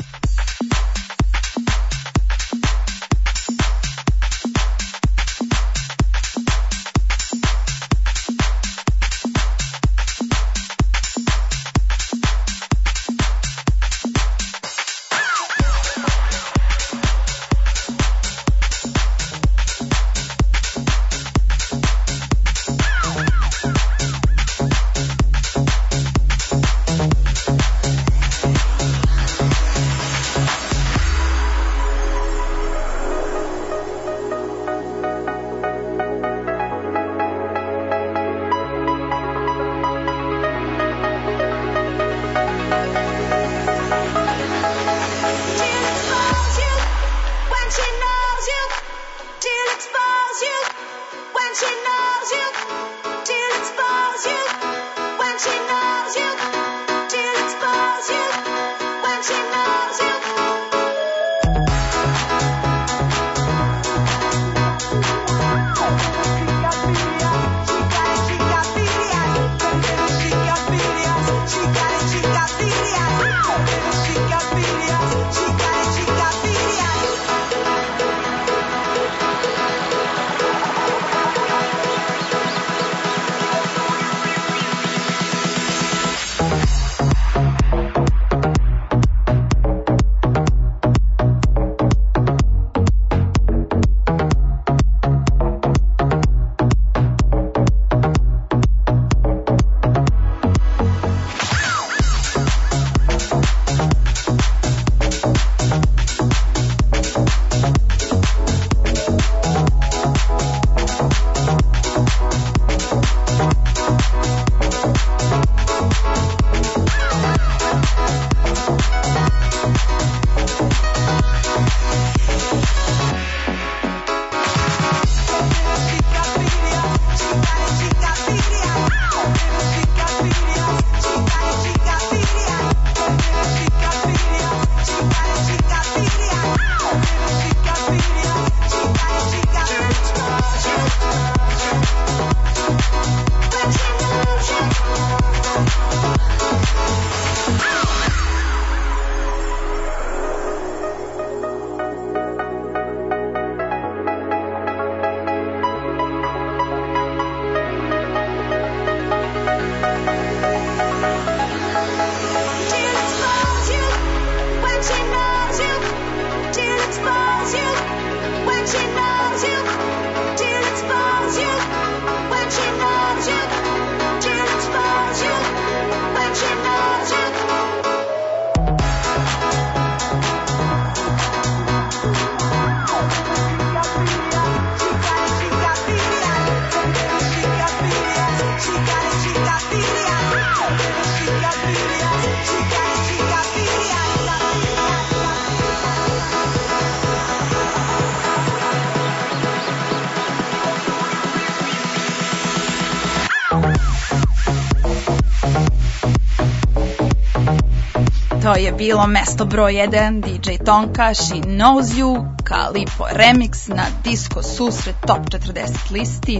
To je bilo mesto broj jedan, D J Tonka, She Knows You, Kalipo remix na Disko susret Top četrdeset listi.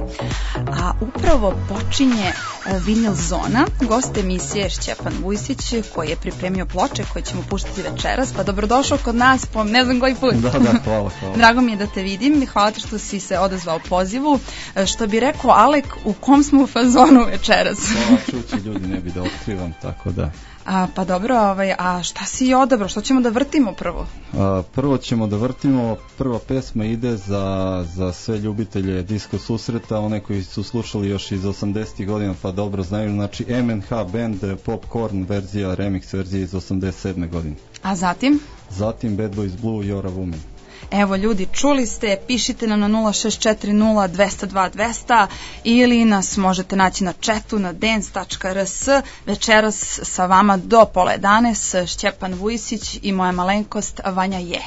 A upravo počinje Vinil Zona, gost emisije Šćepan Vujsić koji je pripremio ploče koje ćemo puštati večeras, pa dobrodošao kod nas po ne znam koji put. Da, da, hvala, hvala. Drago mi je da te vidim, hvala ti što si se odazvao pozivu. Što bi rekao Alek, u kom smo u fazonu večeras? Hvala, čući ljudi, ne bi da otkrivam, tako da... A, pa dobro, ovaj, a šta si odabrao? Što ćemo da vrtimo prvo? A, prvo ćemo da vrtimo, prva pesma ide za, za sve ljubitelje disko susreta, one koji su slušali još iz osamdesetih godina pa dobro znaju, znači M N H Band Popcorn verzija, remix verzija iz osamdeset sedme godine. A zatim? Zatim Bad Boys Blue, You're a Woman. Evo ljudi, čuli ste, pišite nam na nula šest četiri nula dva zero dva dva zero zero ili nas možete naći na chatu na dance tačka r s. Večeras sa vama do pola jedanaest Šćepan Vujisić i moja malenkost Vanja Je.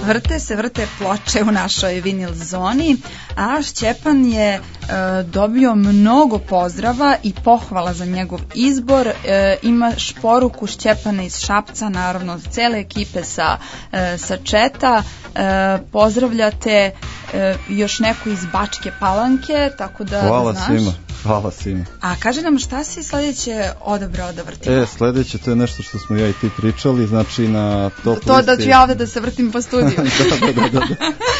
Vrte se, vrte ploče u našoj vinil zoni, a Šćepan je e, dobio mnogo pozdrava i pohvala za njegov izbor. E, imaš poruku Šćepana iz Šapca, naravno od cele ekipe sa, e, sa četa. E, pozdravljate e, još neku iz Bačke Palanke, tako da Hvala znaš. svima, hvala svima. A kaže nam šta si sledeće odabrao da vrtimo? E, sledeće, to je nešto što smo ja i ti pričali, znači na top To listi... da ću ja ovde da se vrtim po studiju. da, da, da, da.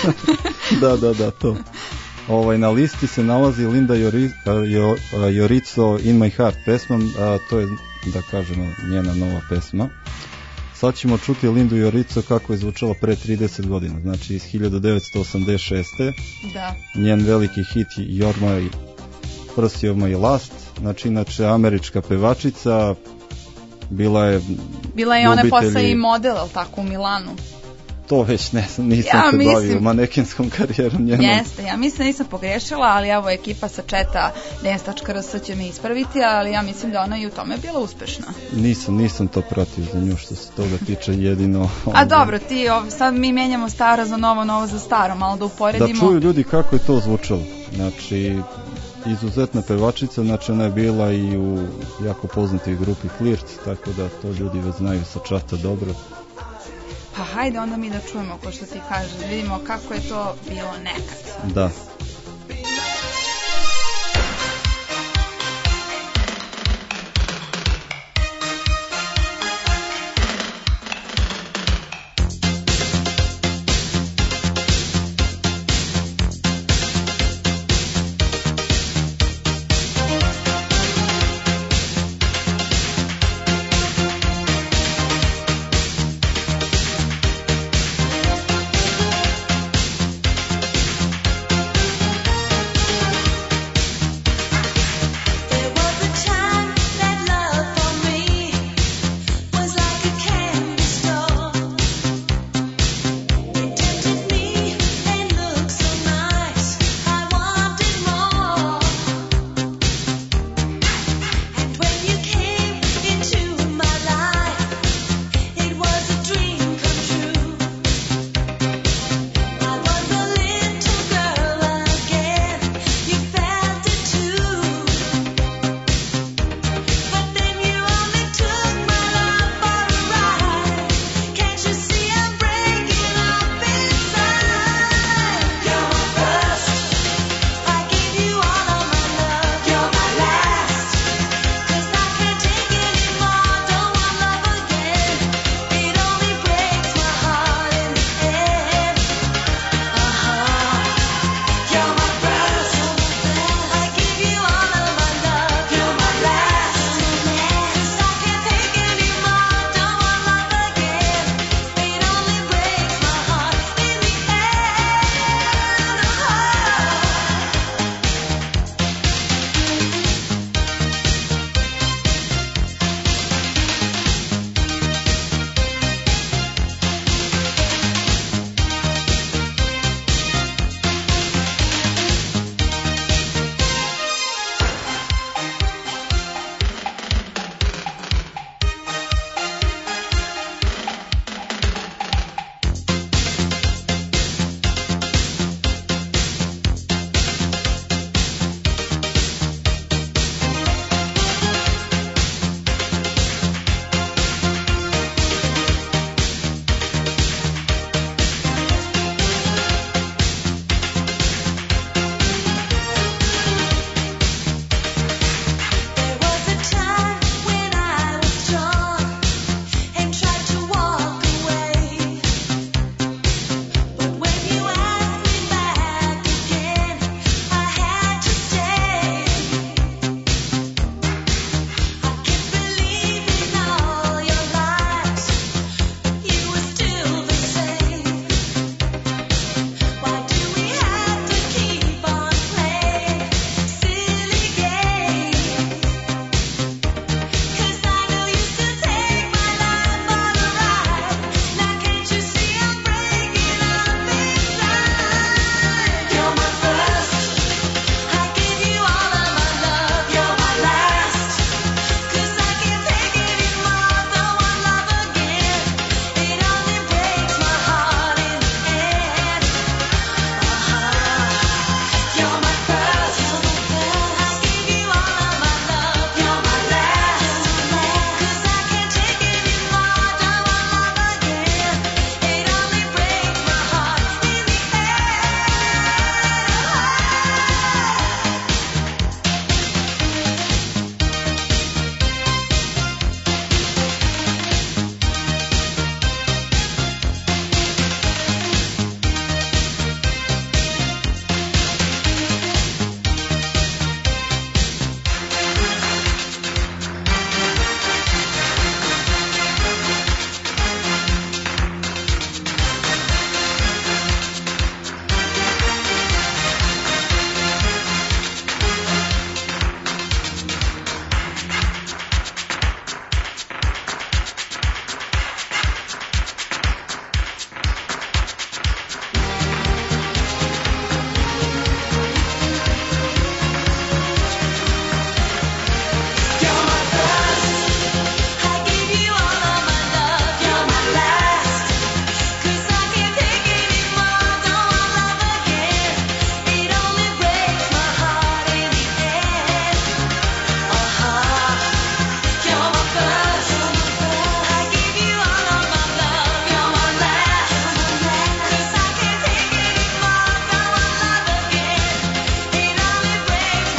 da, da, da, to. Ovaj, na listi se nalazi Linda Jori, jo, Jorico In My Heart pesma, a, to je, da kažemo, njena nova pesma. Sad ćemo čuti Lindu Jorico kako je zvučala pre trideset godina, znači iz hiljadu devetsto osamdeset šeste. Da. Njen veliki hit You're My First, You're My Last, znači inače američka pevačica, bila je Bila je ona ljubitelji- posle i model, al tako, u Milanu. To već ne znam, nisam Ja se mislim- bavio manekinskom karijerom njenom. Jeste, ja mislim da nisam pogrešila, ali evo ekipa sa četa dance točka r s će me ispraviti, ali ja mislim da ona i u tome bila uspešna. Nisam, nisam to pratio za nju što se toga tiče jedino. A ovaj, dobro, ti ov, sad mi menjamo staro za novo, novo za staro, malo da Da uporedimo. čuju ljudi kako je to zvučalo. Znači, izuzetna pevačica, znači ona je bila i u jako poznatoj grupi Flirt, tako da to ljudi već znaju sa čata dobro. Pa hajde onda mi da čujemo, ko što ti kažeš, da vidimo kako je to bilo nekad. Da. Thank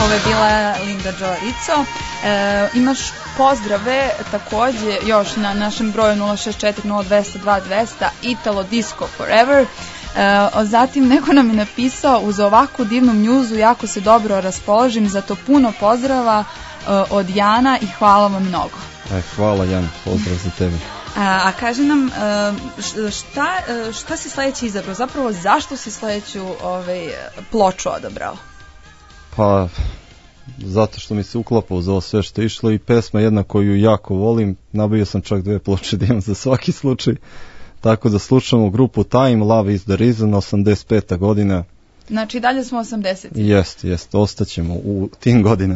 Ovo je bila Linda Jo Rizzo. E, imaš pozdrave takođe još na našem broju nula šest četiri nula dva nula dva dva nula nula Italo Disco Forever. E, zatim neko nam je napisao: uz ovakvu divnu mjuzu jako se dobro raspoložim, zato puno pozdrava e, od Jana i hvala vam mnogo. E, hvala Jan, pozdrav za tebe. A, a kaži nam, e, šta, e, šta si sledeći izabrao? Zapravo zašto si sledeću ovaj, ploču odabrao? Pa, zato što mi se uklapa uz ovo sve što je išlo i pesma jedna koju jako volim. Nabavio sam čak dve ploče da imam za svaki slučaj. Tako da slušamo grupu Time, Love is the Reason, osamdeset peta godina. Znači dalje smo osamdeset. Jest, jest, ostaćemo u tim godinama.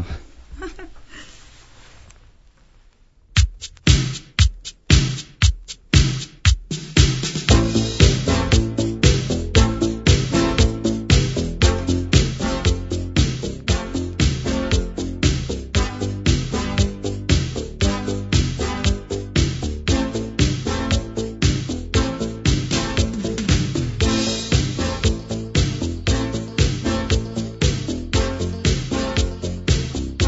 Thank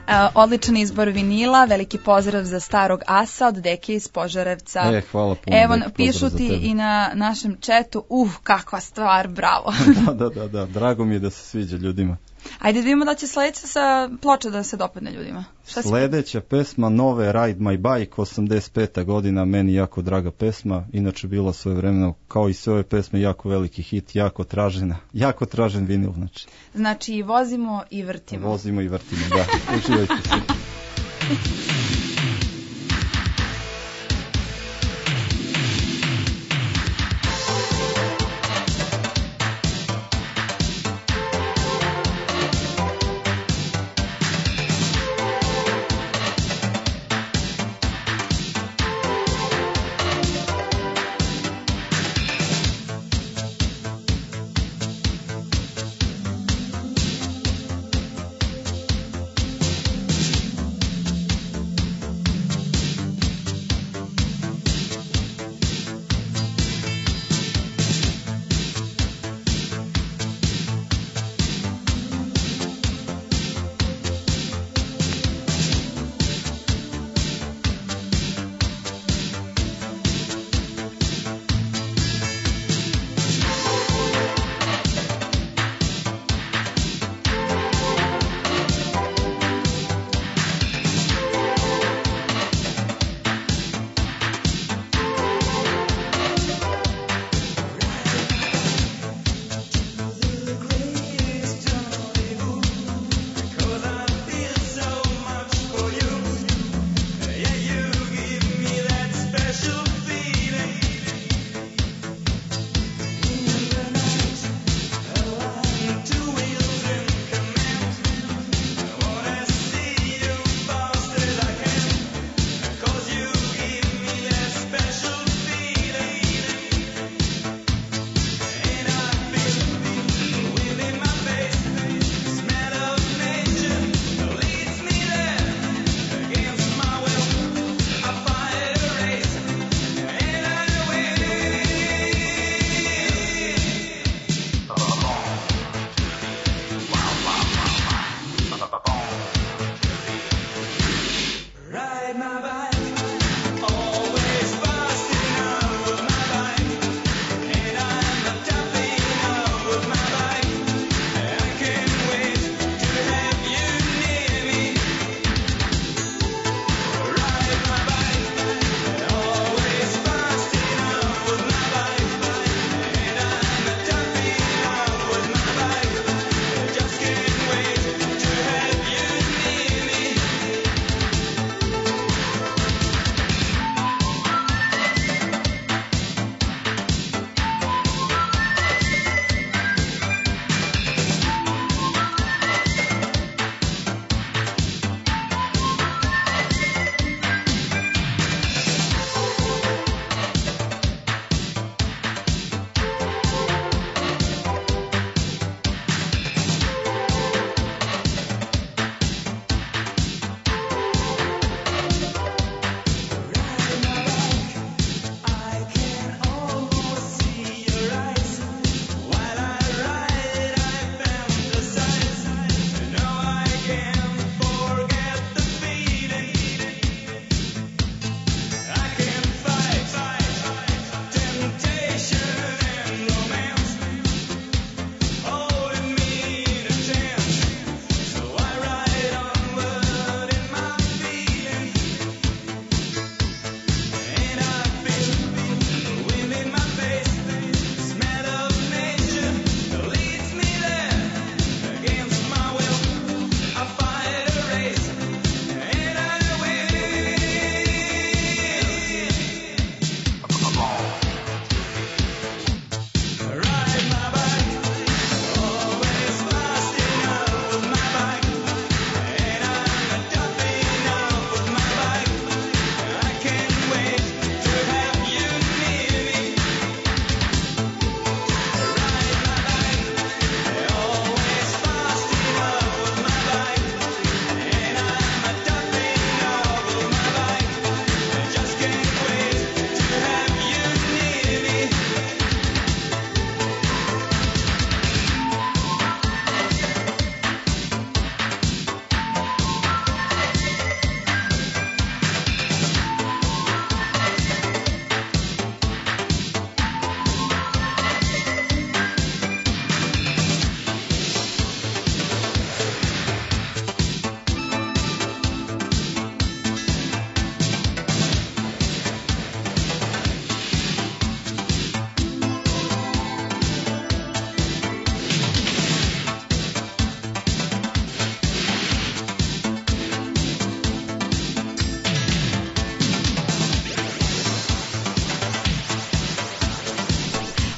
E, odličan izbor vinila, veliki pozdrav za starog asa od Deke iz Požarevca. E, hvala puno. Evo, Deki, pišu pozdrav za ti tebe. i na našem četu, uh, kakva stvar, bravo. da, da, da, da, drago mi je da se sviđa ljudima. Ajde da vidimo da će sledeća sa ploča da se dopadne ljudima. Šta si... Sledeća pesma Nove Ride My Bike, osamdeset peta godina, meni jako draga pesma, inače bila svojevremeno, kao i sve ove pesme, jako veliki hit, jako tražena, jako tražen vinil, znači. Znači, vozimo i vrtimo. Vozimo i vrtimo, da, uživajte svi. Thank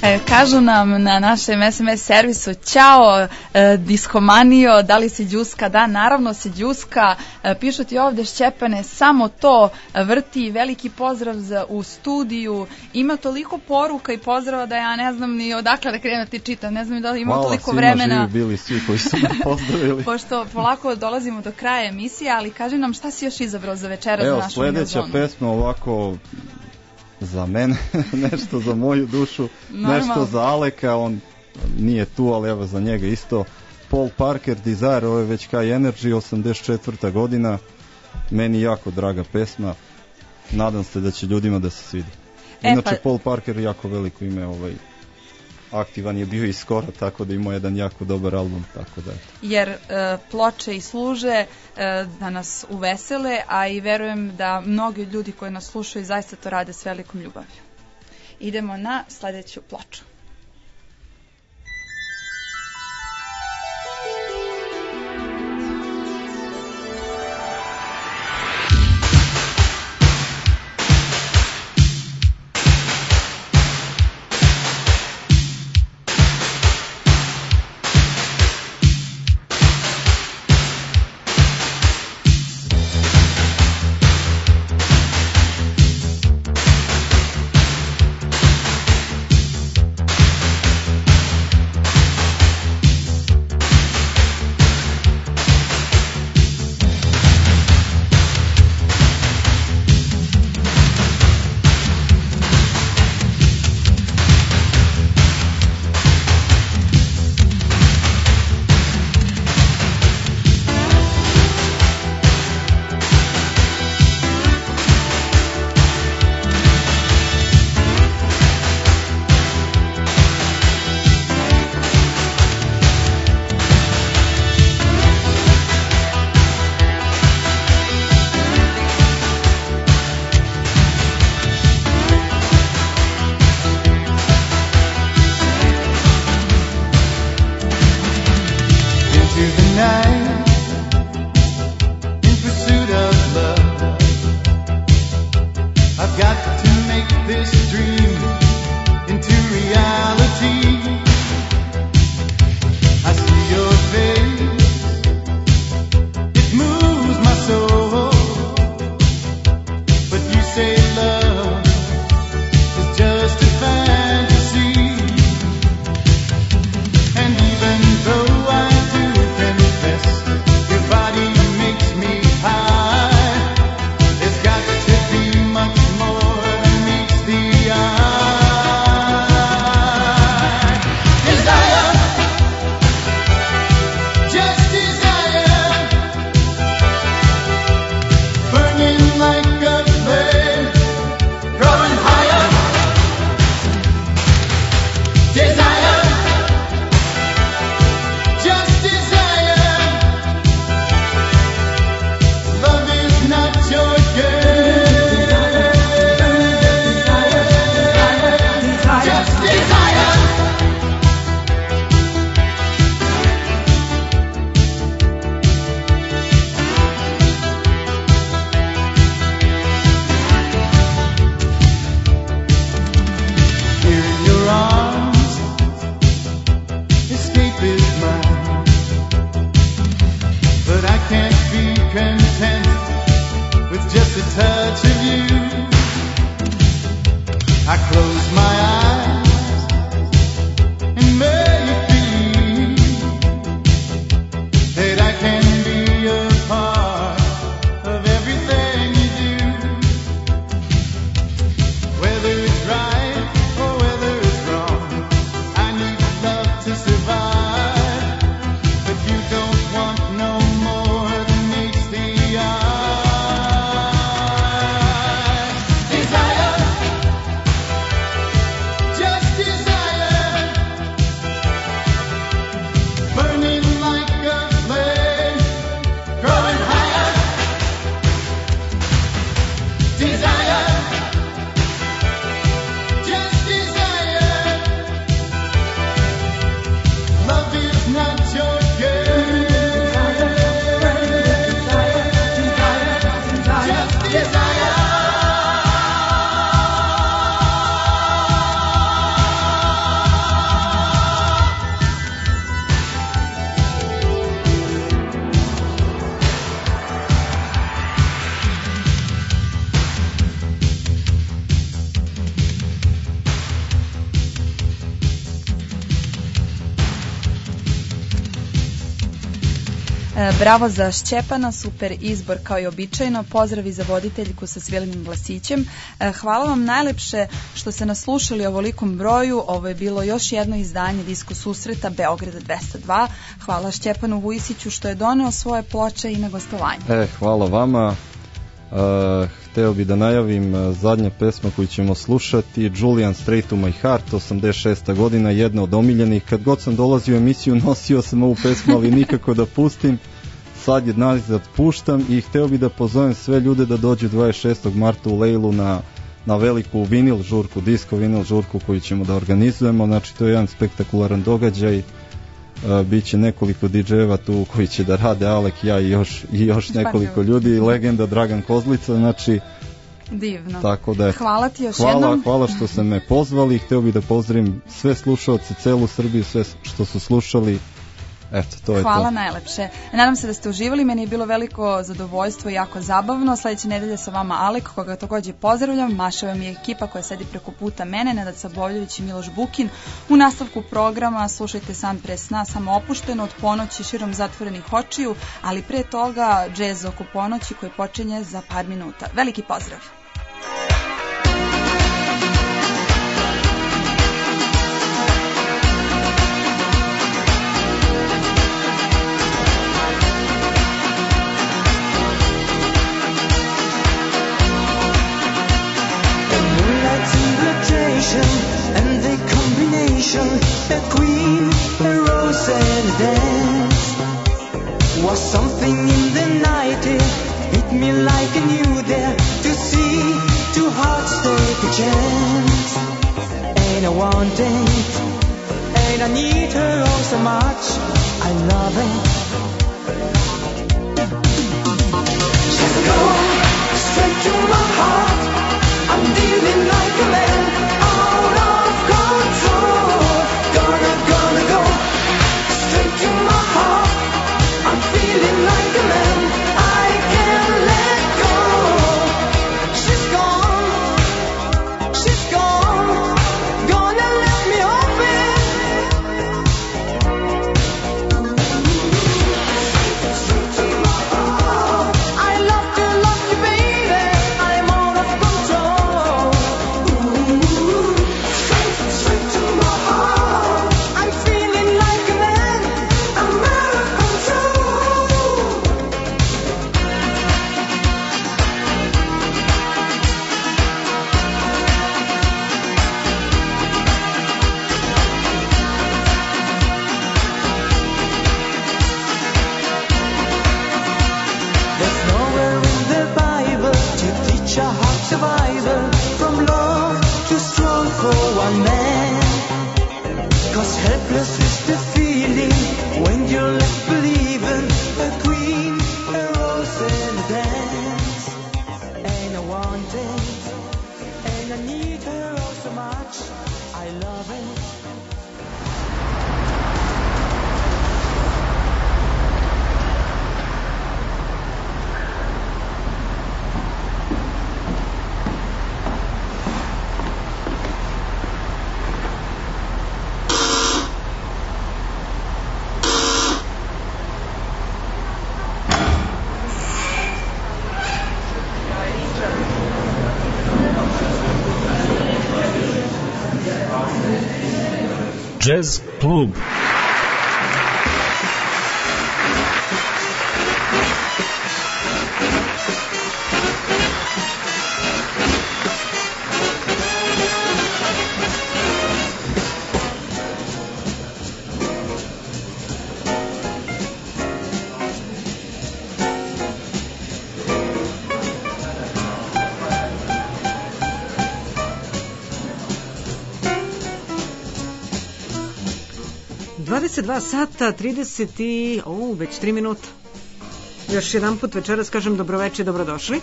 E, kažu nam na našem es em es servisu: ćao, e, diskomanio, da li si đuska? Da, naravno si đuska. E, pišu ti ovde: Šćepane, samo to vrti, veliki pozdrav za, u studiju. Ima toliko poruka i pozdrava da ja ne znam ni odakle da krenem da ti čitam, ne znam da li ima Hvala, toliko svima vremena. živi bili svi koji su me pozdravili. Pošto polako dolazimo do kraja emisije, ali kaži nam šta si još izabrao za večeras za Evo, našu sledeća Milzonu. pesma ovako za mene, nešto za moju dušu, Normalno. nešto za Aleka, on nije tu, ali evo za njega isto. Paul Parker, Desire, ovo je već High Energy, osamdeset četvrta godina, meni jako draga pesma, nadam se da će ljudima da se svidi. E, Inače, pa- Paul Parker jako veliko ime, ovaj, aktivan je bio i skoro, tako da ima jedan jako dobar album, tako da. Jer e, ploče i služe e, da nas uvesele, a i verujem da mnogi ljudi koji nas slušaju zaista to rade s velikom ljubavlju. Idemo na sledeću ploču. E, bravo za Šćepana, super izbor kao i običajno. Pozdravi za voditeljku sa svilenim glasićem. E, hvala vam najlepše što ste nas slušali ovolikom broju. Ovo je bilo još jedno izdanje Disko susreta Beograda dvesta dva. Hvala Šćepanu Vujisiću što je doneo svoje ploče i na gostovanje. E, hvala vama. Uh, hteo bi da najavim uh, zadnja pesma koju ćemo slušati, Julian Straight to My Heart, osamdeset šesta godina, jedna od omiljenih. Kad god sam dolazio u emisiju nosio sam ovu pesmu, ali nikako da pustim. Sad je nazad puštam i hteo bi da pozovem sve ljude da dođu dvadeset šestog marta u Lejlu na, na veliku vinil žurku, disco vinil žurku koju ćemo da organizujemo. Znači to je jedan spektakularan događaj. Uh, biće nekoliko didžejeva tu koji će da rade, Alek, ja i još, i još nekoliko ljudi, legenda Dragan Kozlica, znači divno. Tako da, hvala ti još hvala, jednom. Hvala što ste me pozvali, hteo bih da pozdravim sve slušaoce, celu Srbiju, sve što su slušali. Eto, to je hvala to. najlepše. Nadam se da ste uživali, meni je bilo veliko zadovoljstvo i jako zabavno. Sledeće nedelje sa vama Alek, koga takođe pozdravljam. Mašava mi je ekipa koja sedi preko puta mene, Nenad Sabljovć i Miloš Bukin. U nastavku programa slušajte San pre sna, samo opušteno od ponoći širom zatvorenih očiju, ali pre toga džez oko ponoći koji počinje za par minuta. Veliki pozdrav! And the combination, a queen, a rose and a dance, was something in the night. It hit me like a new dare to see two hearts take a chance. And I want it, and I need her oh so much. I love it. She's gone straight to my heart. I'm dealing like a man. Jazz klub. dvadeset dva sata, trideset i... O, već tri minuta. Još jedan put večeras kažem dobroveče i dobrodošli.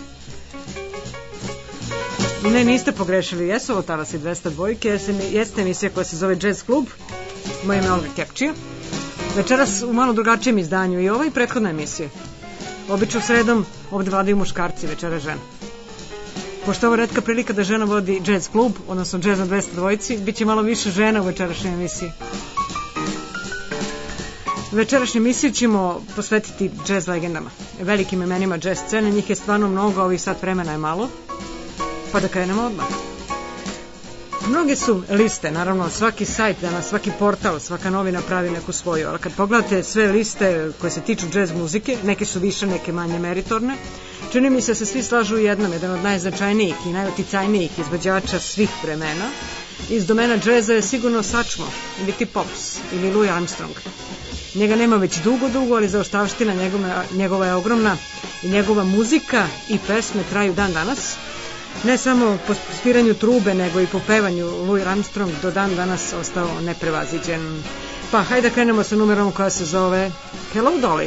Ne, niste pogrešili, jesu ovo Talasi dvesta dva, jeste emisija koja se zove Jazz klub. Moje ime je Olga Kepčija. Večeras u malo drugačijem izdanju i ova i prethodna emisija. Obično sredom ovde vladaju muškarci, večera žena. Pošto ovo retka prilika da žena vodi Jazz klub, odnosno Jazz na dvesta dva, bit će malo više žena u večerašnjoj emisiji. Večerašnju emisiju ćemo posvetiti jazz legendama, velikim imenima jazz scene, njih je stvarno mnogo, a ovih sat vremena je malo, pa da krenemo odmah. Mnoge su liste, naravno svaki sajt danas, svaki portal, svaka novina pravi neku svoju, ali kad pogledate sve liste koje se tiču jazz muzike, neke su više, neke manje meritorne, čini mi se da se svi slažu u jednom, jedan od najznačajnijih i najuticajnijih izvođača svih vremena. Iz domena džeza je sigurno Satchmo, ili ti Pops, ili Louis Armstrong. Njega nema već dugo, dugo, ali zaostavština njegova, njegova je ogromna i njegova muzika i pesme traju dan danas. Ne samo po sviranju trube, nego i po pevanju Louis Armstrong do dan danas ostao neprevaziđen. Pa hajde da krenemo sa numerom koja se zove Hello Dolly.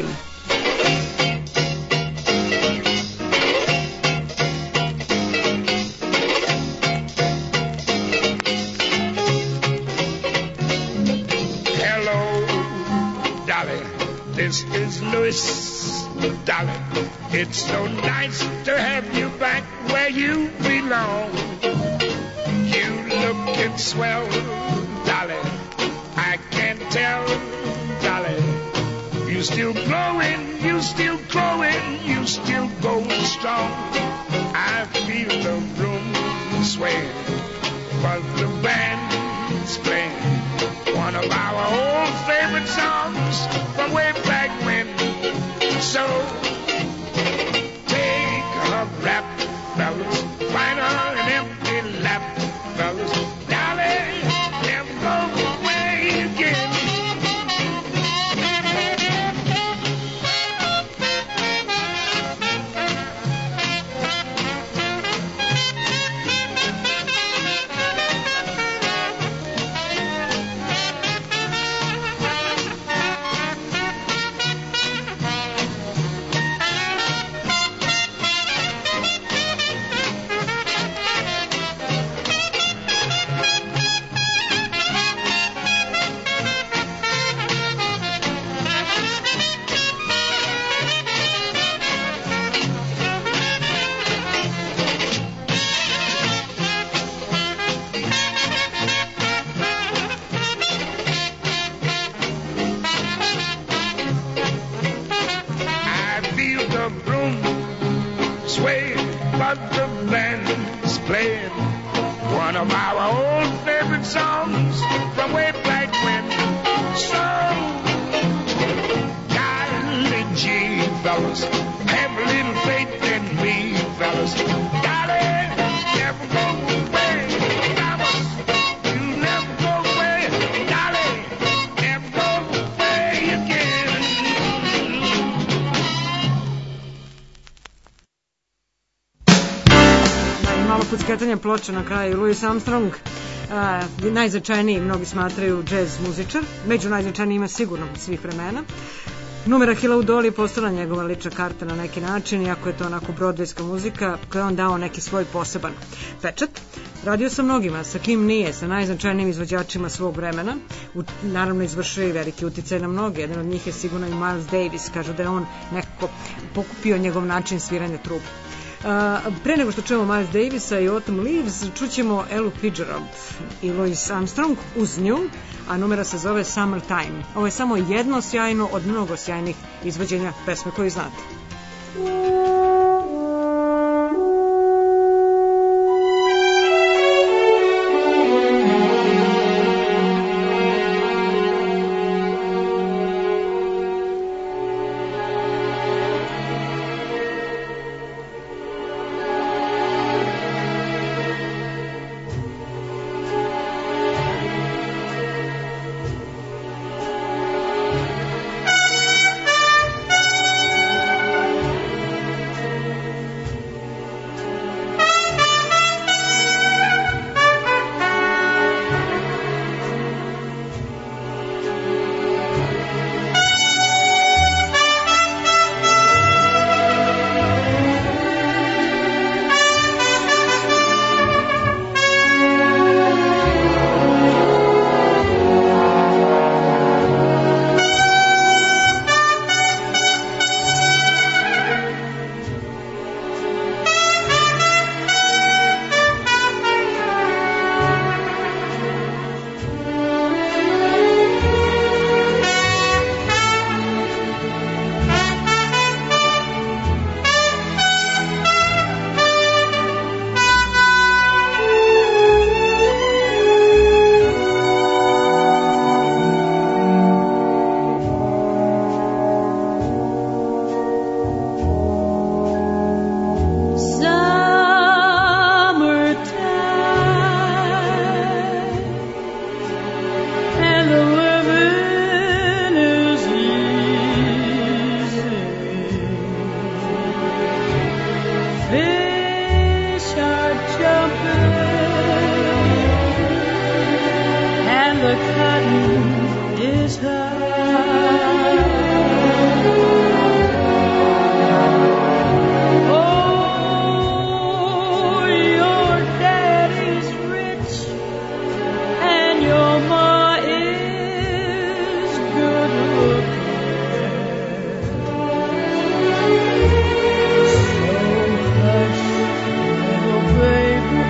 This is Louis, darling. It's so nice to have you back where you belong. You lookin' swell, darling. I can't tell, darling. You still glowing, you still growing, you still going strong. I feel the room sway, but the band's playing one of our old favorite songs from way back when. So take a rap, fellas, find her an empty lap, fellas, darling, never go away again. Ploča na kraju. Louis Armstrong, a, najznačajniji, mnogi smatraju jazz muzičar, među najznačajnijima sigurno svih vremena. Numera Hello Dolly postala njegova lična karta na neki način, iako je to onako brodvejska muzika koja je on dao neki svoj poseban pečat. Radio sa mnogima, sa kim nije, sa najznačajnijim izvođačima svog vremena. U, naravno izvršio i veliki uticaj na mnoge. Jedan od njih je sigurno i Miles Davis, kažu da je on nekako pokupio njegov način sviranja truba. Uh, pre nego što čujemo Miles Davisa i Autumn Leaves, čućemo Elu Fitzgerald i Louis Armstrong uz nju, a numera se zove Summertime. Ovo je samo jedno sjajno od mnogo sjajnih izvođenja pesme koju znate. the cotton is high. Oh, your daddy's rich and your ma is good looking. So hush, little baby,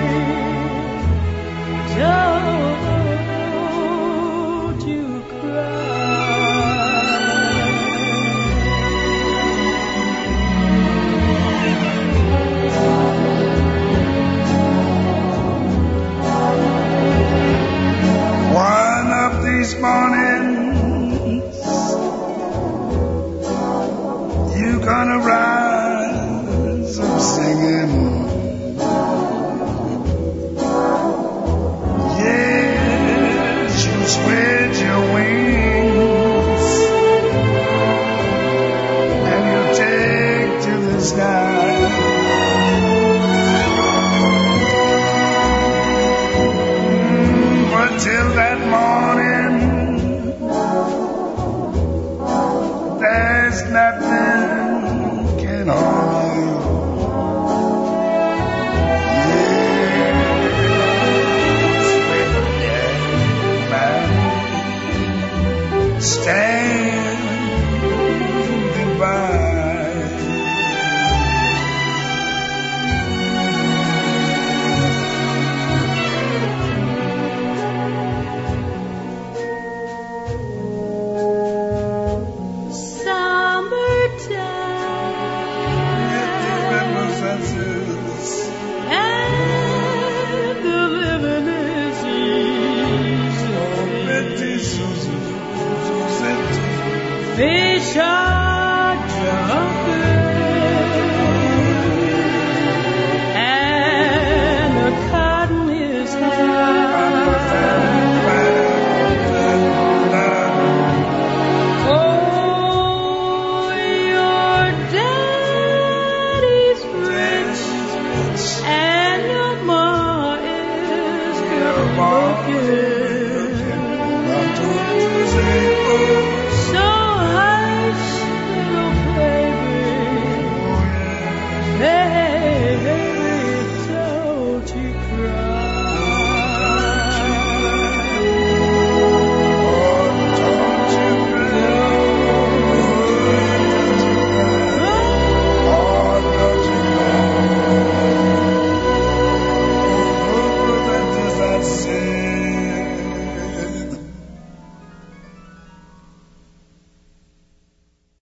don't you One of these mornings, you gonna rise up singing. Yes, you spread your wings and you take to the sky. But till that morning, there's nothing can harm you. Yes, little daddy man, standing by. and the living is easy. Fish are dry.